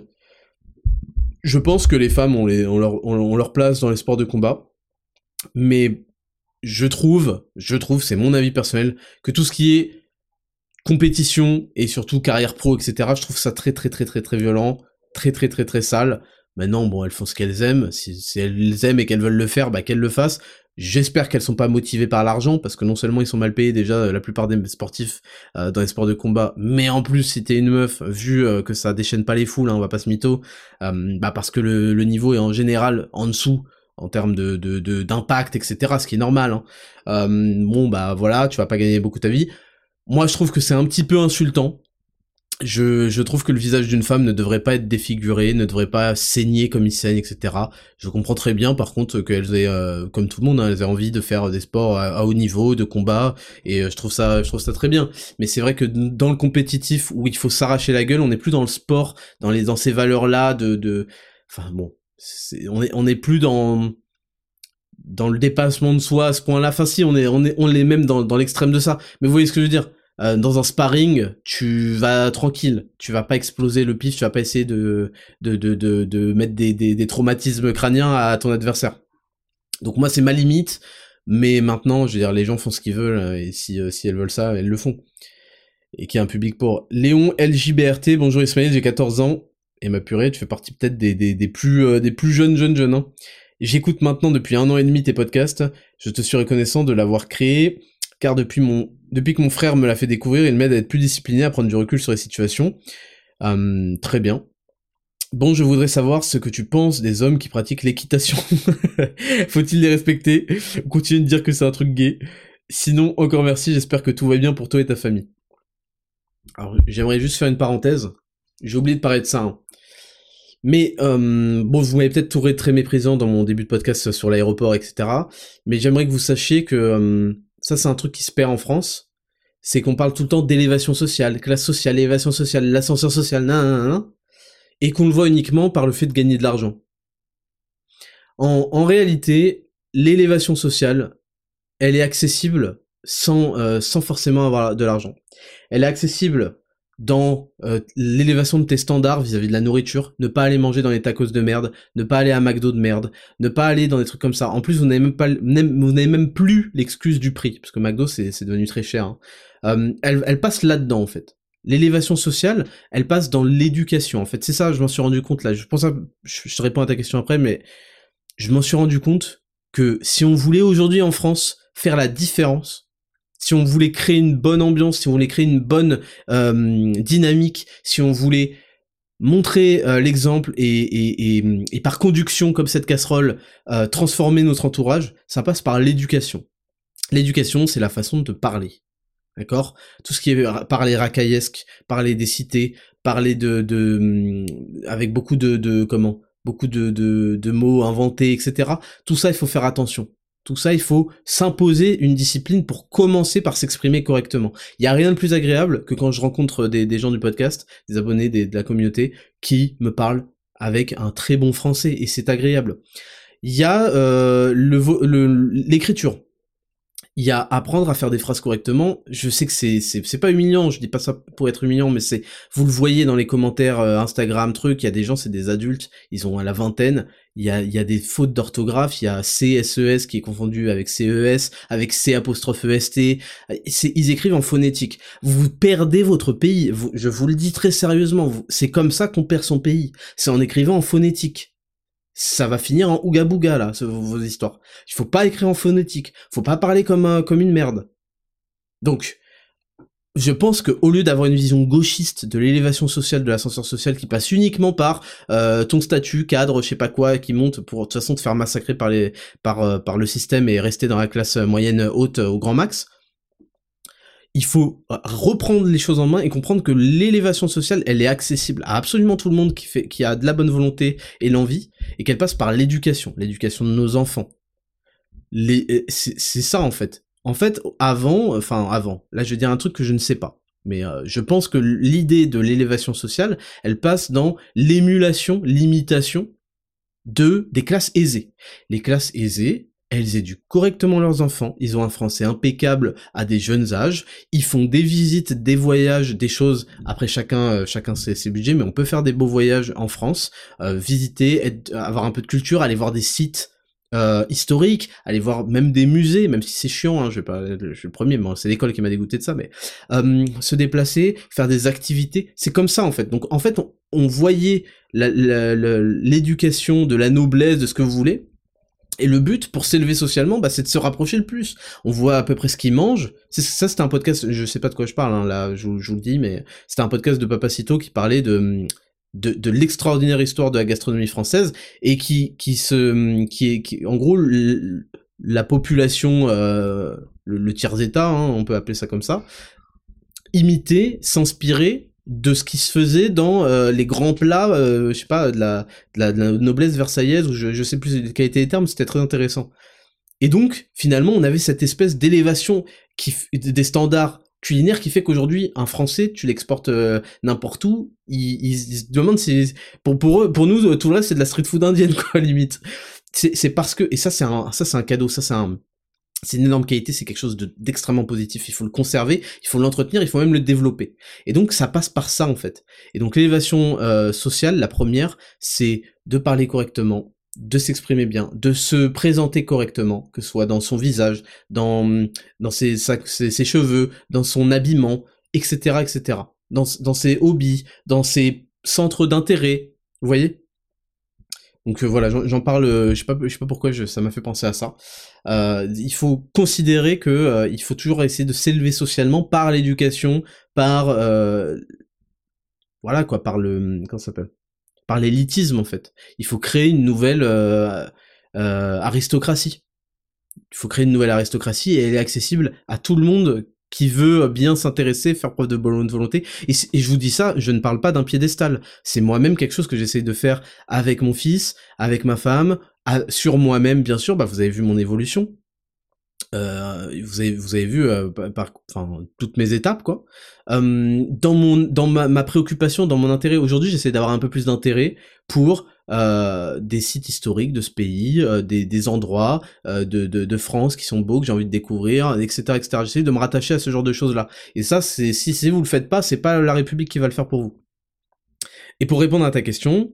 Je pense que les femmes ont leur place dans les sports de combat, mais c'est mon avis personnel, que tout ce qui est compétition et surtout carrière pro, etc., je trouve ça très très très très très violent, très très très très sale. Maintenant, bon, elles font ce qu'elles aiment, si elles aiment et qu'elles veulent le faire, bah qu'elles le fassent. J'espère qu'elles sont pas motivées par l'argent, parce que non seulement ils sont mal payés déjà, la plupart des sportifs dans les sports de combat, mais en plus si t'es une meuf, vu que ça déchaîne pas les foules, hein, on va pas se mytho, bah parce que le niveau est en général en dessous en termes d'impact, etc., ce qui est normal, hein. Bon bah voilà, tu vas pas gagner beaucoup ta vie. Moi, je trouve que c'est un petit peu insultant. Je trouve que le visage d'une femme ne devrait pas être défiguré, ne devrait pas saigner comme il saigne, etc. Je comprends très bien, par contre, qu'elles aient, comme tout le monde, hein, elles aient envie de faire des sports à haut niveau, de combat, et je trouve ça très bien. Mais c'est vrai que dans le compétitif, où il faut s'arracher la gueule, on n'est plus dans le sport, dans ces valeurs-là enfin bon, on est plus dans le dépassement de soi à ce point-là. Enfin si, on est même dans l'extrême de ça. Mais vous voyez ce que je veux dire. Dans un sparring, tu vas tranquille, tu vas pas exploser le pif, tu vas pas essayer de mettre des traumatismes crâniens à ton adversaire. Donc moi c'est ma limite, mais maintenant, je veux dire, les gens font ce qu'ils veulent, et si elles veulent ça, elles le font. Et qu'il y a un public pour. Léon LJBRT, bonjour Ismaël, j'ai 14 ans, et ma purée, tu fais partie peut-être des plus jeunes, hein. J'écoute maintenant depuis 1 an et demi tes podcasts, je te suis reconnaissant de l'avoir créé, car depuis que mon frère me l'a fait découvrir, il m'aide à être plus discipliné, à prendre du recul sur les situations. Très bien. Bon, je voudrais savoir ce que tu penses des hommes qui pratiquent l'équitation. Faut-il les respecter? Continue de dire que c'est un truc gay. Sinon, encore merci, j'espère que tout va bien pour toi et ta famille. Alors, j'aimerais juste faire une parenthèse. J'ai oublié de parler de ça, hein. Mais bon, vous m'avez peut-être trouvé très méprisant dans mon début de podcast sur l'aéroport, etc. Mais j'aimerais que vous sachiez que ça, c'est un truc qui se perd en France. C'est qu'on parle tout le temps d'élévation sociale, classe sociale, élévation sociale, l'ascenseur social, nan, et qu'on le voit uniquement par le fait de gagner de l'argent. En réalité, l'élévation sociale, elle est accessible sans forcément avoir de l'argent. Elle est accessible dans l'élévation de tes standards vis-à-vis de la nourriture, ne pas aller manger dans les tacos de merde, ne pas aller à McDo de merde, ne pas aller dans des trucs comme ça. En plus, vous n'avez même plus l'excuse du prix, parce que McDo c'est devenu très cher, hein. Elle passe là-dedans en fait. L'élévation sociale, elle passe dans l'éducation. En fait, c'est ça, je m'en suis rendu compte là. Je pense je te réponds à ta question après, mais je m'en suis rendu compte que si on voulait aujourd'hui en France faire la différence, si on voulait créer une bonne ambiance, si on voulait créer une bonne dynamique, si on voulait montrer l'exemple et par conduction comme cette casserole transformer notre entourage, ça passe par l'éducation. L'éducation, c'est la façon de parler. D'accord? Tout ce qui est parler racaillesque, parler des cités, parler avec beaucoup beaucoup de mots inventés, etc. Tout ça, il faut faire attention. Tout ça, il faut s'imposer une discipline pour commencer par s'exprimer correctement. Il y a rien de plus agréable que quand je rencontre des gens du podcast, des abonnés de la communauté, qui me parlent avec un très bon français, et c'est agréable. Il y a l'écriture. Il y a apprendre à faire des phrases correctement. Je sais que c'est pas humiliant, je dis pas ça pour être humiliant, mais vous le voyez dans les commentaires Instagram, il y a des gens, c'est des adultes, ils ont à la vingtaine, il y a des fautes d'orthographe, il y a CSES qui est confondu avec CES, avec C''EST, ils écrivent en phonétique. Vous perdez votre pays, je vous le dis très sérieusement, c'est comme ça qu'on perd son pays, c'est en écrivant en phonétique. Ça va finir en ouga bouga là, vos histoires. Il faut pas écrire en phonétique, faut pas parler comme une merde. Donc, je pense que au lieu d'avoir une vision gauchiste de l'élévation sociale, de l'ascenseur social qui passe uniquement par ton statut, cadre, je sais pas quoi, qui monte pour de toute façon te faire massacrer par le système et rester dans la classe moyenne haute au grand max, il faut reprendre les choses en main et comprendre que l'élévation sociale, elle est accessible à absolument tout le monde qui a de la bonne volonté et l'envie, et qu'elle passe par l'éducation de nos enfants. C'est ça en fait. En fait, avant, là je vais dire un truc que je ne sais pas, mais je pense que l'idée de l'élévation sociale, elle passe dans l'émulation, l'imitation des classes aisées. Les classes aisées, elles éduquent correctement leurs enfants, ils ont un français impeccable à des jeunes âges, ils font des visites, des voyages, des choses, après chacun ses budgets, mais on peut faire des beaux voyages en France, visiter, avoir un peu de culture, aller voir des sites historiques, aller voir même des musées, même si c'est chiant, hein, je suis le premier, mais c'est l'école qui m'a dégoûté de ça, mais se déplacer, faire des activités, c'est comme ça en fait. Donc en fait, on voyait l'éducation de la noblesse, de ce que vous voulez, et le but, pour s'élever socialement, c'est de se rapprocher le plus. On voit à peu près ce qu'ils mangent. Ça, c'était un podcast, je sais pas de quoi je parle, hein, là, je vous le dis, mais c'était un podcast de Papacito qui parlait de l'extraordinaire histoire de la gastronomie française, et qui en gros, la population, le tiers-état, hein, on peut appeler ça comme ça, imiter, s'inspirer de ce qui se faisait dans les grands plats, je sais pas, de la noblesse versaillaise, ou je sais plus quel était les termes, c'était très intéressant. Et donc, finalement, on avait cette espèce d'élévation des standards culinaires qui fait qu'aujourd'hui, un Français, tu l'exportes n'importe où, il se demande si... Pour nous, tout le reste, c'est de la street food indienne, quoi, limite. C'est parce que... Et ça, c'est un cadeau, c'est une énorme qualité, c'est quelque chose d'extrêmement positif. Il faut le conserver, il faut l'entretenir, il faut même le développer. Et donc ça passe par ça en fait. Et donc l'élévation sociale, la première, c'est de parler correctement, de s'exprimer bien, de se présenter correctement, que ce soit dans son visage, dans ses cheveux, dans son habillement, etc., etc. Dans ses hobbies, dans ses centres d'intérêt. Vous voyez ? Donc voilà, j'en parle, je sais pas pourquoi ça m'a fait penser à ça. Il faut considérer que il faut toujours essayer de s'élever socialement par l'éducation, par voilà quoi, par comment ça s'appelle, par l'élitisme en fait. Il faut créer une nouvelle aristocratie. Il faut créer une nouvelle aristocratie, et elle est accessible à tout le monde qui veut bien s'intéresser, faire preuve de bonne volonté. Et je vous dis ça, je ne parle pas d'un piédestal. C'est moi-même quelque chose que j'essaye de faire avec mon fils, avec ma femme, sur moi-même, bien sûr. Vous avez vu mon évolution. Vous avez vu toutes mes étapes, quoi. Dans ma préoccupation, dans mon intérêt aujourd'hui, j'essaie d'avoir un peu plus d'intérêt pour des sites historiques de ce pays, des endroits de France qui sont beaux, que j'ai envie de découvrir, etc., etc. J'essaie de me rattacher à ce genre de choses-là. Et ça, si vous le faites pas, c'est pas la République qui va le faire pour vous. Et pour répondre à ta question,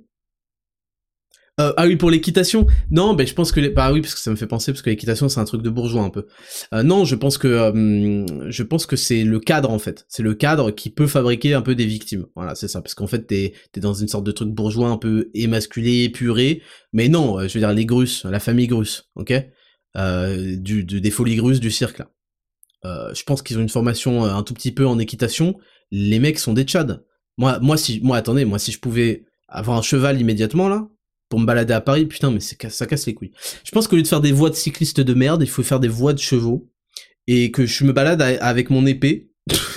ah oui, pour l'équitation. Non, je pense que oui, parce que ça me fait penser, parce que l'équitation c'est un truc de bourgeois un peu. Non, je pense que c'est le cadre en fait. C'est le cadre qui peut fabriquer un peu des victimes. Voilà, c'est ça. Parce qu'en fait t'es dans une sorte de truc bourgeois un peu émasculé, épuré. Mais non, je veux dire les Grusses, la famille Grusse, ok, des folies Grusses du cirque là. Je pense qu'ils ont une formation un tout petit peu en équitation. Les mecs sont des tchads. Moi si je pouvais avoir un cheval immédiatement là, pour me balader à Paris, putain, mais ça casse les couilles. Je pense qu'au lieu de faire des voies de cyclistes de merde, il faut faire des voies de chevaux, et que je me balade avec mon épée.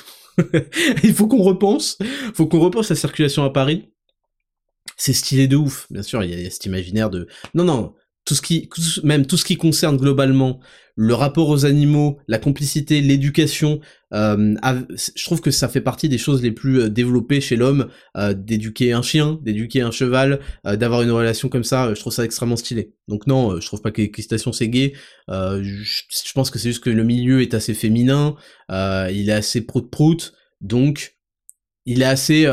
Il faut qu'on repense la circulation à Paris. C'est stylé de ouf. Bien sûr, il y a cet imaginaire de... Non, tout ce qui concerne globalement le rapport aux animaux, la complicité, l'éducation, je trouve que ça fait partie des choses les plus développées chez l'homme, d'éduquer un chien, d'éduquer un cheval, d'avoir une relation comme ça, je trouve ça extrêmement stylé. Donc non, je trouve pas que l'équitation c'est gay, je pense que c'est juste que le milieu est assez féminin, il est assez prout-prout, donc il est assez...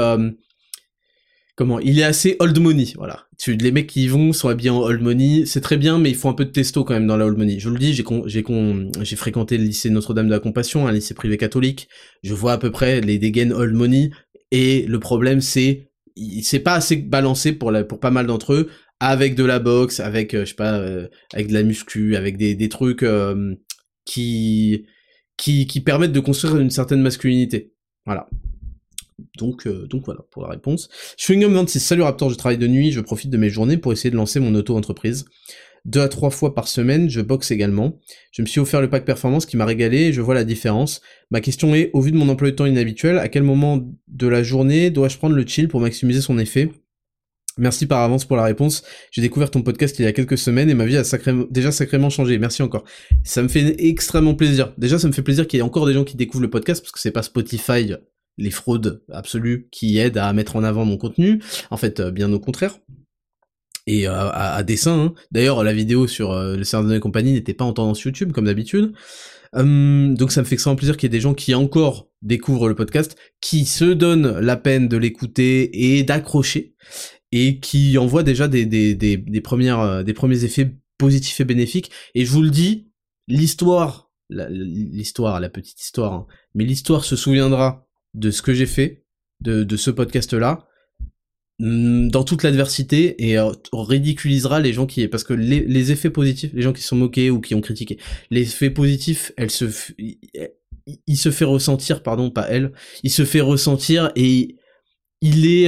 il est assez old money, voilà. Les mecs qui y vont sont habillés en old money, c'est très bien, mais il faut un peu de testo quand même dans la old money. Je vous le dis, j'ai fréquenté le lycée Notre-Dame de la Compassion, un lycée privé catholique. Je vois à peu près les dégaines old money, et le problème c'est pas assez balancé pour pas mal d'entre eux, avec de la boxe, avec je sais pas, avec de la muscu, avec des trucs qui permettent de construire une certaine masculinité. Voilà. Donc voilà pour la réponse. Chewingham26, salut Raptor, je travaille de nuit, je profite de mes journées pour essayer de lancer mon auto-entreprise. 2 à 3 fois par semaine, je boxe également. Je me suis offert le pack performance qui m'a régalé et je vois la différence. Ma question est, au vu de mon emploi de temps inhabituel, à quel moment de la journée dois-je prendre le chill pour maximiser son effet ? Merci par avance pour la réponse. J'ai découvert ton podcast il y a quelques semaines et ma vie a déjà sacrément changé. Merci encore. Ça me fait extrêmement plaisir. Déjà, ça me fait plaisir qu'il y ait encore des gens qui découvrent le podcast, parce que c'est pas Spotify, les fraudes absolues, qui aident à mettre en avant mon contenu. En fait, bien au contraire. et à dessein. Hein. D'ailleurs, la vidéo sur le Seigneur et compagnie n'était pas en tendance YouTube comme d'habitude. Donc ça me fait extrêmement plaisir qu'il y ait des gens qui encore découvrent le podcast, qui se donnent la peine de l'écouter et d'accrocher, et qui envoient déjà des premiers effets positifs et bénéfiques. Et je vous le dis, l'histoire, la petite histoire, hein, mais l'histoire se souviendra de ce que j'ai fait, de ce podcast-là, dans toute l'adversité, et ridiculisera les gens parce que les effets positifs, les gens qui sont moqués ou qui ont critiqué, les effets positifs, il se fait ressentir, pardon, pas elle, il se fait ressentir, et il est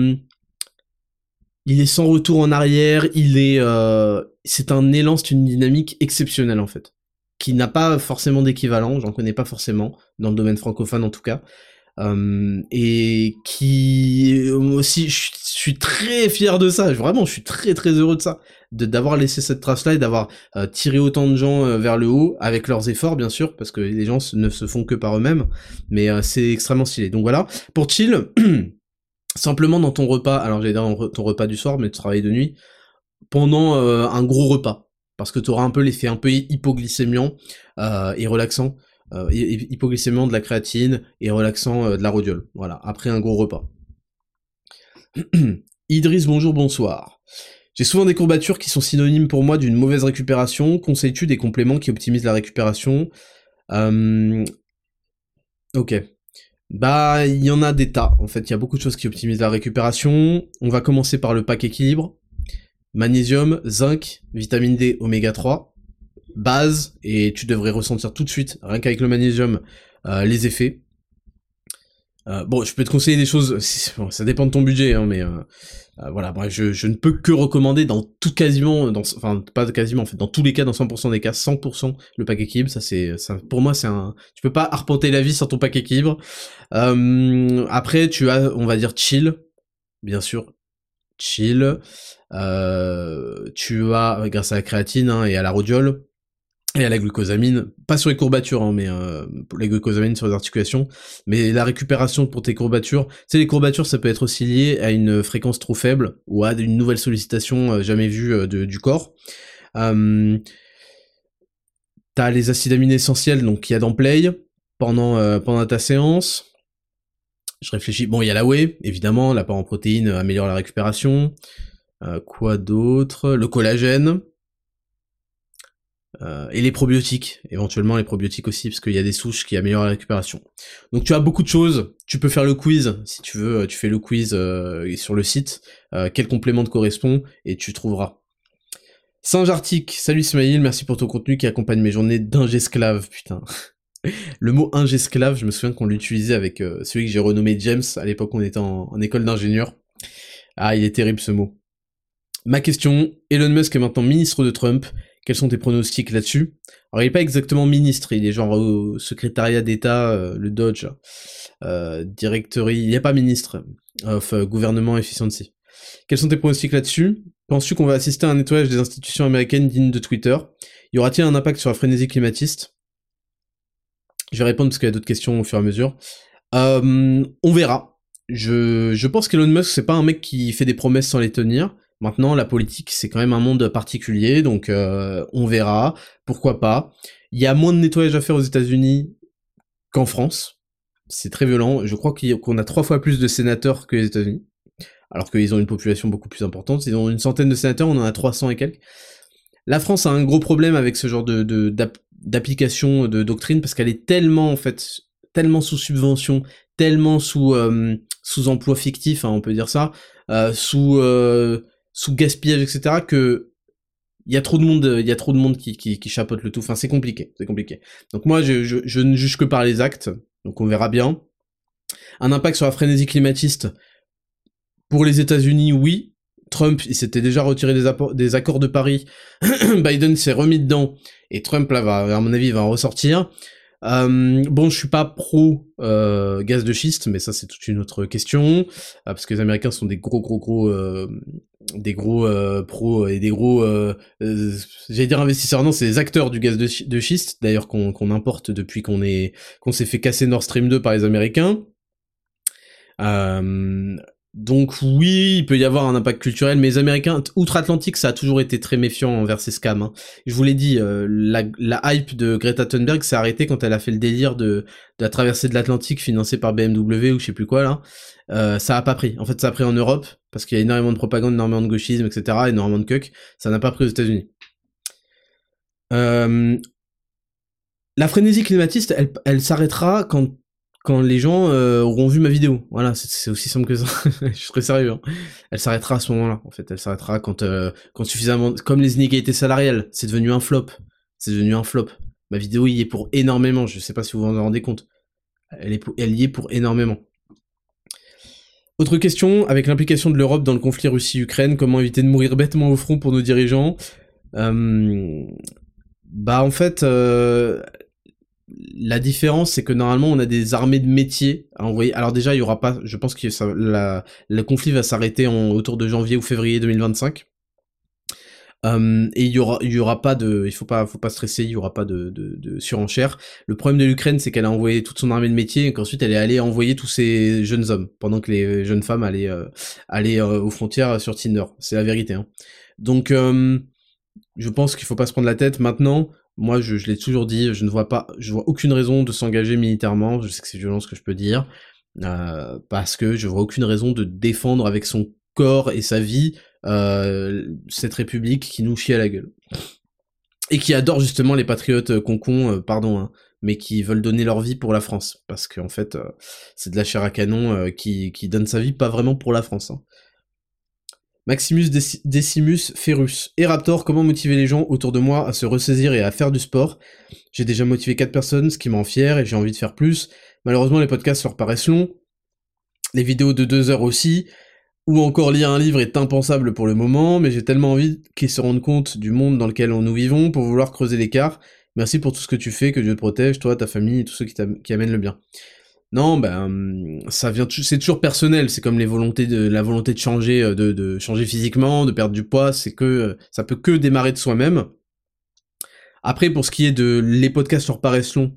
sans retour en arrière, c'est un élan, c'est une dynamique exceptionnelle en fait, qui n'a pas forcément d'équivalent, j'en connais pas forcément, dans le domaine francophone en tout cas, et qui aussi, je suis très fier de ça, vraiment, je suis très très heureux de ça, d'avoir laissé cette trace-là et d'avoir tiré autant de gens vers le haut, avec leurs efforts bien sûr, parce que les gens ne se font que par eux-mêmes, mais c'est extrêmement stylé. Donc voilà, pour chill, simplement dans ton repas, alors j'allais dire dans ton repas du soir, mais tu travailles de nuit, pendant un gros repas, parce que tu auras un peu l'effet un peu hypoglycémiant et relaxant, hypoglycémiant de la créatine et relaxant de la rhodiole, voilà, après un gros repas. Idriss, bonjour, bonsoir. J'ai souvent des courbatures qui sont synonymes pour moi d'une mauvaise récupération. Conseilles-tu des compléments qui optimisent la récupération? Ok. Bah, il y en a des tas. En fait, il y a beaucoup de choses qui optimisent la récupération. On va commencer par le pack équilibre. Magnésium, zinc, vitamine D, oméga 3, base, et tu devrais ressentir tout de suite, rien qu'avec le magnésium, les effets. Bon, je peux te conseiller des choses, bon, ça dépend de ton budget, hein, mais voilà, bref, je ne peux que recommander dans tout quasiment, enfin pas quasiment, en fait, dans tous les cas, dans 100% des cas, 100% le pack équilibre, ça, pour moi c'est tu peux pas arpenter la vie sans ton pack équilibre. Après tu as, on va dire chill, bien sûr, chill. Tu as, grâce à la créatine hein, et à la rhodiole, et à la glucosamine, pas sur les courbatures, hein, mais pour les glucosamines sur les articulations, mais la récupération pour tes courbatures, tu sais, les courbatures, ça peut être aussi lié à une fréquence trop faible, ou à une nouvelle sollicitation jamais vue du corps. T'as les acides aminés essentiels, donc qu'il y a dans Play, pendant ta séance. Je réfléchis, bon, il y a la whey, évidemment, l'apport en protéines améliore la récupération. Quoi d'autre? Le collagène. Et les probiotiques, éventuellement les probiotiques aussi, parce qu'il y a des souches qui améliorent la récupération. Donc tu as beaucoup de choses, tu peux faire le quiz, si tu veux, tu fais le quiz sur le site, quel complément te correspond, et tu trouveras. Saint-Jartic, salut Ismail, merci pour ton contenu qui accompagne mes journées d'ingesclave, putain. Le mot ingesclave, je me souviens qu'on l'utilisait avec celui que j'ai renommé James, à l'époque où on était en école d'ingénieur. Ah, il est terrible ce mot. Ma question, Elon Musk est maintenant ministre de Trump, quels sont tes pronostics là-dessus? Alors il est pas exactement ministre, il est genre au secrétariat d'État, le Dodge, directory, il n'est pas ministre of Government Efficiency. Quels sont tes pronostics là-dessus? Penses-tu qu'on va assister à un nettoyage des institutions américaines dignes de Twitter? Y aura-t-il un impact sur la frénésie climatiste? Je vais répondre parce qu'il y a d'autres questions au fur et à mesure. On verra. Je pense qu'Elon Musk c'est pas un mec qui fait des promesses sans les tenir. Maintenant, la politique, c'est quand même un monde particulier, donc on verra, pourquoi pas. Il y a moins de nettoyage à faire aux États-Unis qu'en France. C'est très violent. Je crois qu'on a 3 fois plus de sénateurs que les États-Unis, alors qu'ils ont une population beaucoup plus importante. Ils ont une centaine de sénateurs, on en a 300 et quelques. La France a un gros problème avec ce genre d'application de doctrine, parce qu'elle est tellement, en fait, tellement sous subvention, tellement sous emploi fictif, hein, on peut dire ça, sous gaspillage, etc., que il y a trop de monde qui chapeaute le tout. Enfin, c'est compliqué. Donc moi, je ne juge que par les actes. Donc on verra bien. Un impact sur la frénésie climatiste pour les États-Unis, oui. Trump, il s'était déjà retiré des accords de Paris. Biden s'est remis dedans. Et Trump, là, à mon avis, va en ressortir. Bon, je suis pas pro gaz de schiste, mais ça c'est toute une autre question, parce que les Américains sont des gros pros et des gros, j'allais dire investisseurs, non, c'est des acteurs du gaz de schiste, d'ailleurs qu'on importe depuis qu'on s'est fait casser Nord Stream 2 par les Américains. Donc oui, il peut y avoir un impact culturel, mais les Américains, outre-Atlantique, ça a toujours été très méfiant envers ces scams. Hein. Je vous l'ai dit, la hype de Greta Thunberg s'est arrêtée quand elle a fait le délire de la traversée de l'Atlantique financée par BMW ou je sais plus quoi là. Ça a pas pris. En fait, ça a pris en Europe, parce qu'il y a énormément de propagande, énormément de gauchisme, etc., énormément de cuck. Ça n'a pas pris aux États-Unis. La frénésie climatiste, elle s'arrêtera quand les gens auront vu ma vidéo. Voilà, c'est aussi simple que ça. Je serai sérieux. Hein. Elle s'arrêtera à ce moment-là, en fait. Elle s'arrêtera quand suffisamment... Comme les inégalités salariales, c'est devenu un flop. C'est devenu un flop. Ma vidéo y est pour énormément, je sais pas si vous vous en rendez compte. Elle y est pour énormément. Autre question, avec l'implication de l'Europe dans le conflit Russie-Ukraine, comment éviter de mourir bêtement au front pour nos dirigeants Bah en fait, la différence, c'est que normalement, on a des armées de métiers à envoyer. Alors déjà, il y aura pas, je pense que le conflit va s'arrêter autour de janvier ou février 2025. Et il y aura pas de, faut pas stresser, il y aura pas de surenchère. Le problème de l'Ukraine, c'est qu'elle a envoyé toute son armée de métiers et qu'ensuite elle est allée envoyer tous ces jeunes hommes, pendant que les jeunes femmes allaient aux frontières sur Tinder. C'est la vérité. Hein. Donc, je pense qu'il faut pas se prendre la tête. Maintenant, moi, je l'ai toujours dit, je vois aucune raison de s'engager militairement. Je sais que c'est violent ce que je peux dire, parce que je vois aucune raison de défendre avec son corps et sa vie cette république qui nous chie à la gueule. Et qui adore justement les patriotes pardon, hein, mais qui veulent donner leur vie pour la France. Parce qu'en fait, c'est de la chair à canon qui donne sa vie pas vraiment pour la France. Hein. Maximus Decimus Ferus. Et Raptor, comment motiver les gens autour de moi à se ressaisir et à faire du sport? J'ai déjà motivé 4 personnes, ce qui m'en fier, et j'ai envie de faire plus. Malheureusement, les podcasts leur paraissent longs. Les vidéos de 2 heures aussi. Ou encore lire un livre est impensable pour le moment, mais j'ai tellement envie qu'ils se rendent compte du monde dans lequel nous vivons pour vouloir creuser l'écart. Merci pour tout ce que tu fais, que Dieu te protège, toi, ta famille et tous ceux qui amènent le bien. Non, ça vient, c'est toujours personnel. C'est comme la volonté de changer, de changer physiquement, de perdre du poids. C'est que ça peut que démarrer de soi-même. Après, pour ce qui est de les podcasts sur paraissent longs,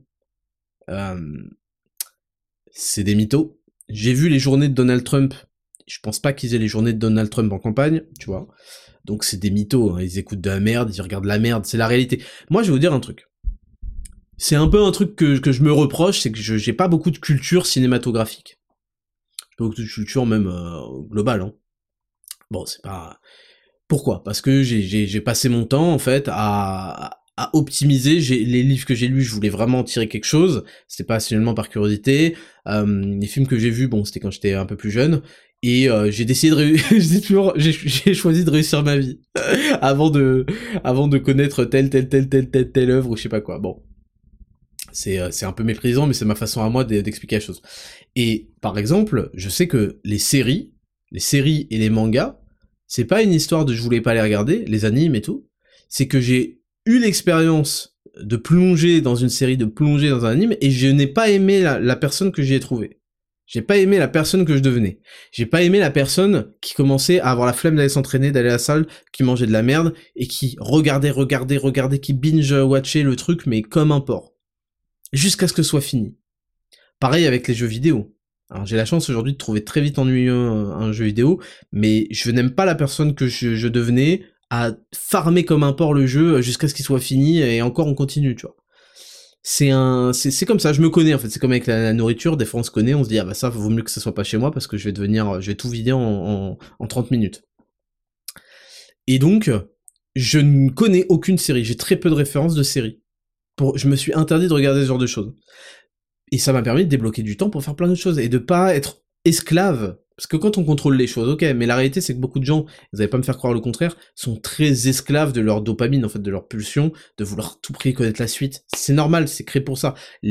c'est des mythos. J'ai vu les journées de Donald Trump. Je pense pas qu'ils aient les journées de Donald Trump en campagne, tu vois. Donc c'est des mythos. Hein. Ils écoutent de la merde, ils regardent de la merde. C'est la réalité. Moi, je vais vous dire un truc. C'est un peu un truc que je me reproche, c'est que j'ai pas beaucoup de culture cinématographique. Pas beaucoup de culture même globale. Hein. Bon, c'est pas... Pourquoi? Parce que j'ai passé mon temps, en fait, à optimiser. Les livres que j'ai lus, je voulais vraiment en tirer quelque chose. C'était pas seulement par curiosité. Les films que j'ai vus, bon, c'était quand j'étais un peu plus jeune. Et j'ai décidé j'ai choisi de réussir ma vie avant de connaître telle œuvre ou je sais pas quoi. Bon, c'est un peu méprisant, mais c'est ma façon à moi d'expliquer la chose. Et par exemple, je sais que les séries et les mangas, c'est pas une histoire de je voulais pas les regarder, les animes et tout. C'est que j'ai eu l'expérience de plonger dans une série, de plonger dans un anime, et je n'ai pas aimé la personne que j'y ai trouvée. J'ai pas aimé la personne que je devenais. J'ai pas aimé la personne qui commençait à avoir la flemme d'aller s'entraîner, d'aller à la salle, qui mangeait de la merde, et qui regardait, qui binge-watchait le truc, mais comme un porc. Jusqu'à ce que ce soit fini. Pareil avec les jeux vidéo. Alors j'ai la chance aujourd'hui de trouver très vite ennuyeux un jeu vidéo, mais je n'aime pas la personne que je devenais à farmer comme un porc le jeu jusqu'à ce qu'il soit fini, et encore on continue, tu vois. C'est comme ça, je me connais en fait, c'est comme avec la nourriture, des fois on se connaît, on se dit ah bah ça vaut mieux que ça soit pas chez moi parce que je vais tout vider en 30 minutes. Et donc, je ne connais aucune série, j'ai très peu de références de séries. Je me suis interdit de regarder ce genre de choses. Et ça m'a permis de débloquer du temps pour faire plein d'autres choses et de pas être esclave. Parce que quand on contrôle les choses, ok, mais la réalité c'est que beaucoup de gens, vous allez pas me faire croire le contraire, sont très esclaves de leur dopamine, en fait, de leur pulsion, de vouloir tout prix connaître la suite. C'est normal, c'est créé pour ça.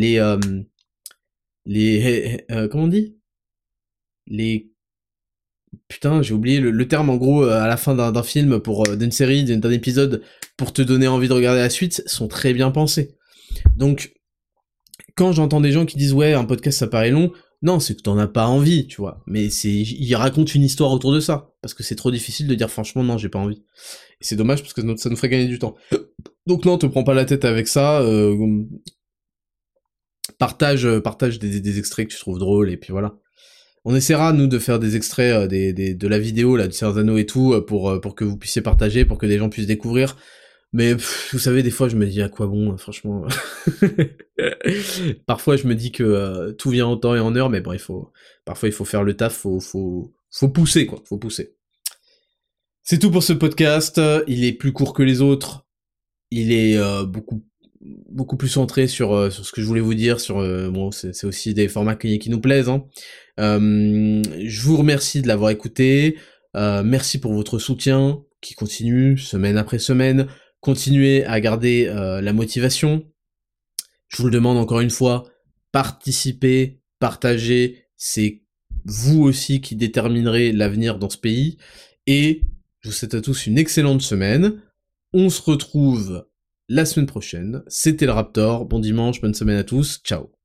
Comment on dit? Putain, j'ai oublié le terme, en gros, à la fin d'un film, d'une série, d'un épisode, pour te donner envie de regarder la suite, sont très bien pensés. Donc, quand j'entends des gens qui disent ouais, un podcast ça paraît long, non, c'est que t'en as pas envie, tu vois. Mais ils racontent une histoire autour de ça. Parce que c'est trop difficile de dire franchement non, j'ai pas envie. Et c'est dommage parce que ça nous ferait gagner du temps. Donc non, te prends pas la tête avec ça, partage des extraits que tu trouves drôles, et puis voilà. On essaiera, nous, de faire des extraits de la vidéo, là, de Seigneur des Anneaux et tout, pour que vous puissiez partager, pour que des gens puissent découvrir. Mais vous savez, des fois, je me dis à quoi bon, franchement. Parfois, je me dis que tout vient en temps et en heure, mais bon, parfois, il faut faire le taf, faut pousser, quoi, faut pousser. C'est tout pour ce podcast. Il est plus court que les autres. Il est beaucoup plus centré sur ce que je voulais vous dire. Bon, c'est aussi des formats qui nous plaisent. Hein. Je vous remercie de l'avoir écouté. Merci pour votre soutien qui continue semaine après semaine. Continuez à garder la motivation. Je vous le demande encore une fois, participez, partagez, c'est vous aussi qui déterminerez l'avenir dans ce pays. Et je vous souhaite à tous une excellente semaine. On se retrouve la semaine prochaine. C'était le Raptor. Bon dimanche, bonne semaine à tous. Ciao.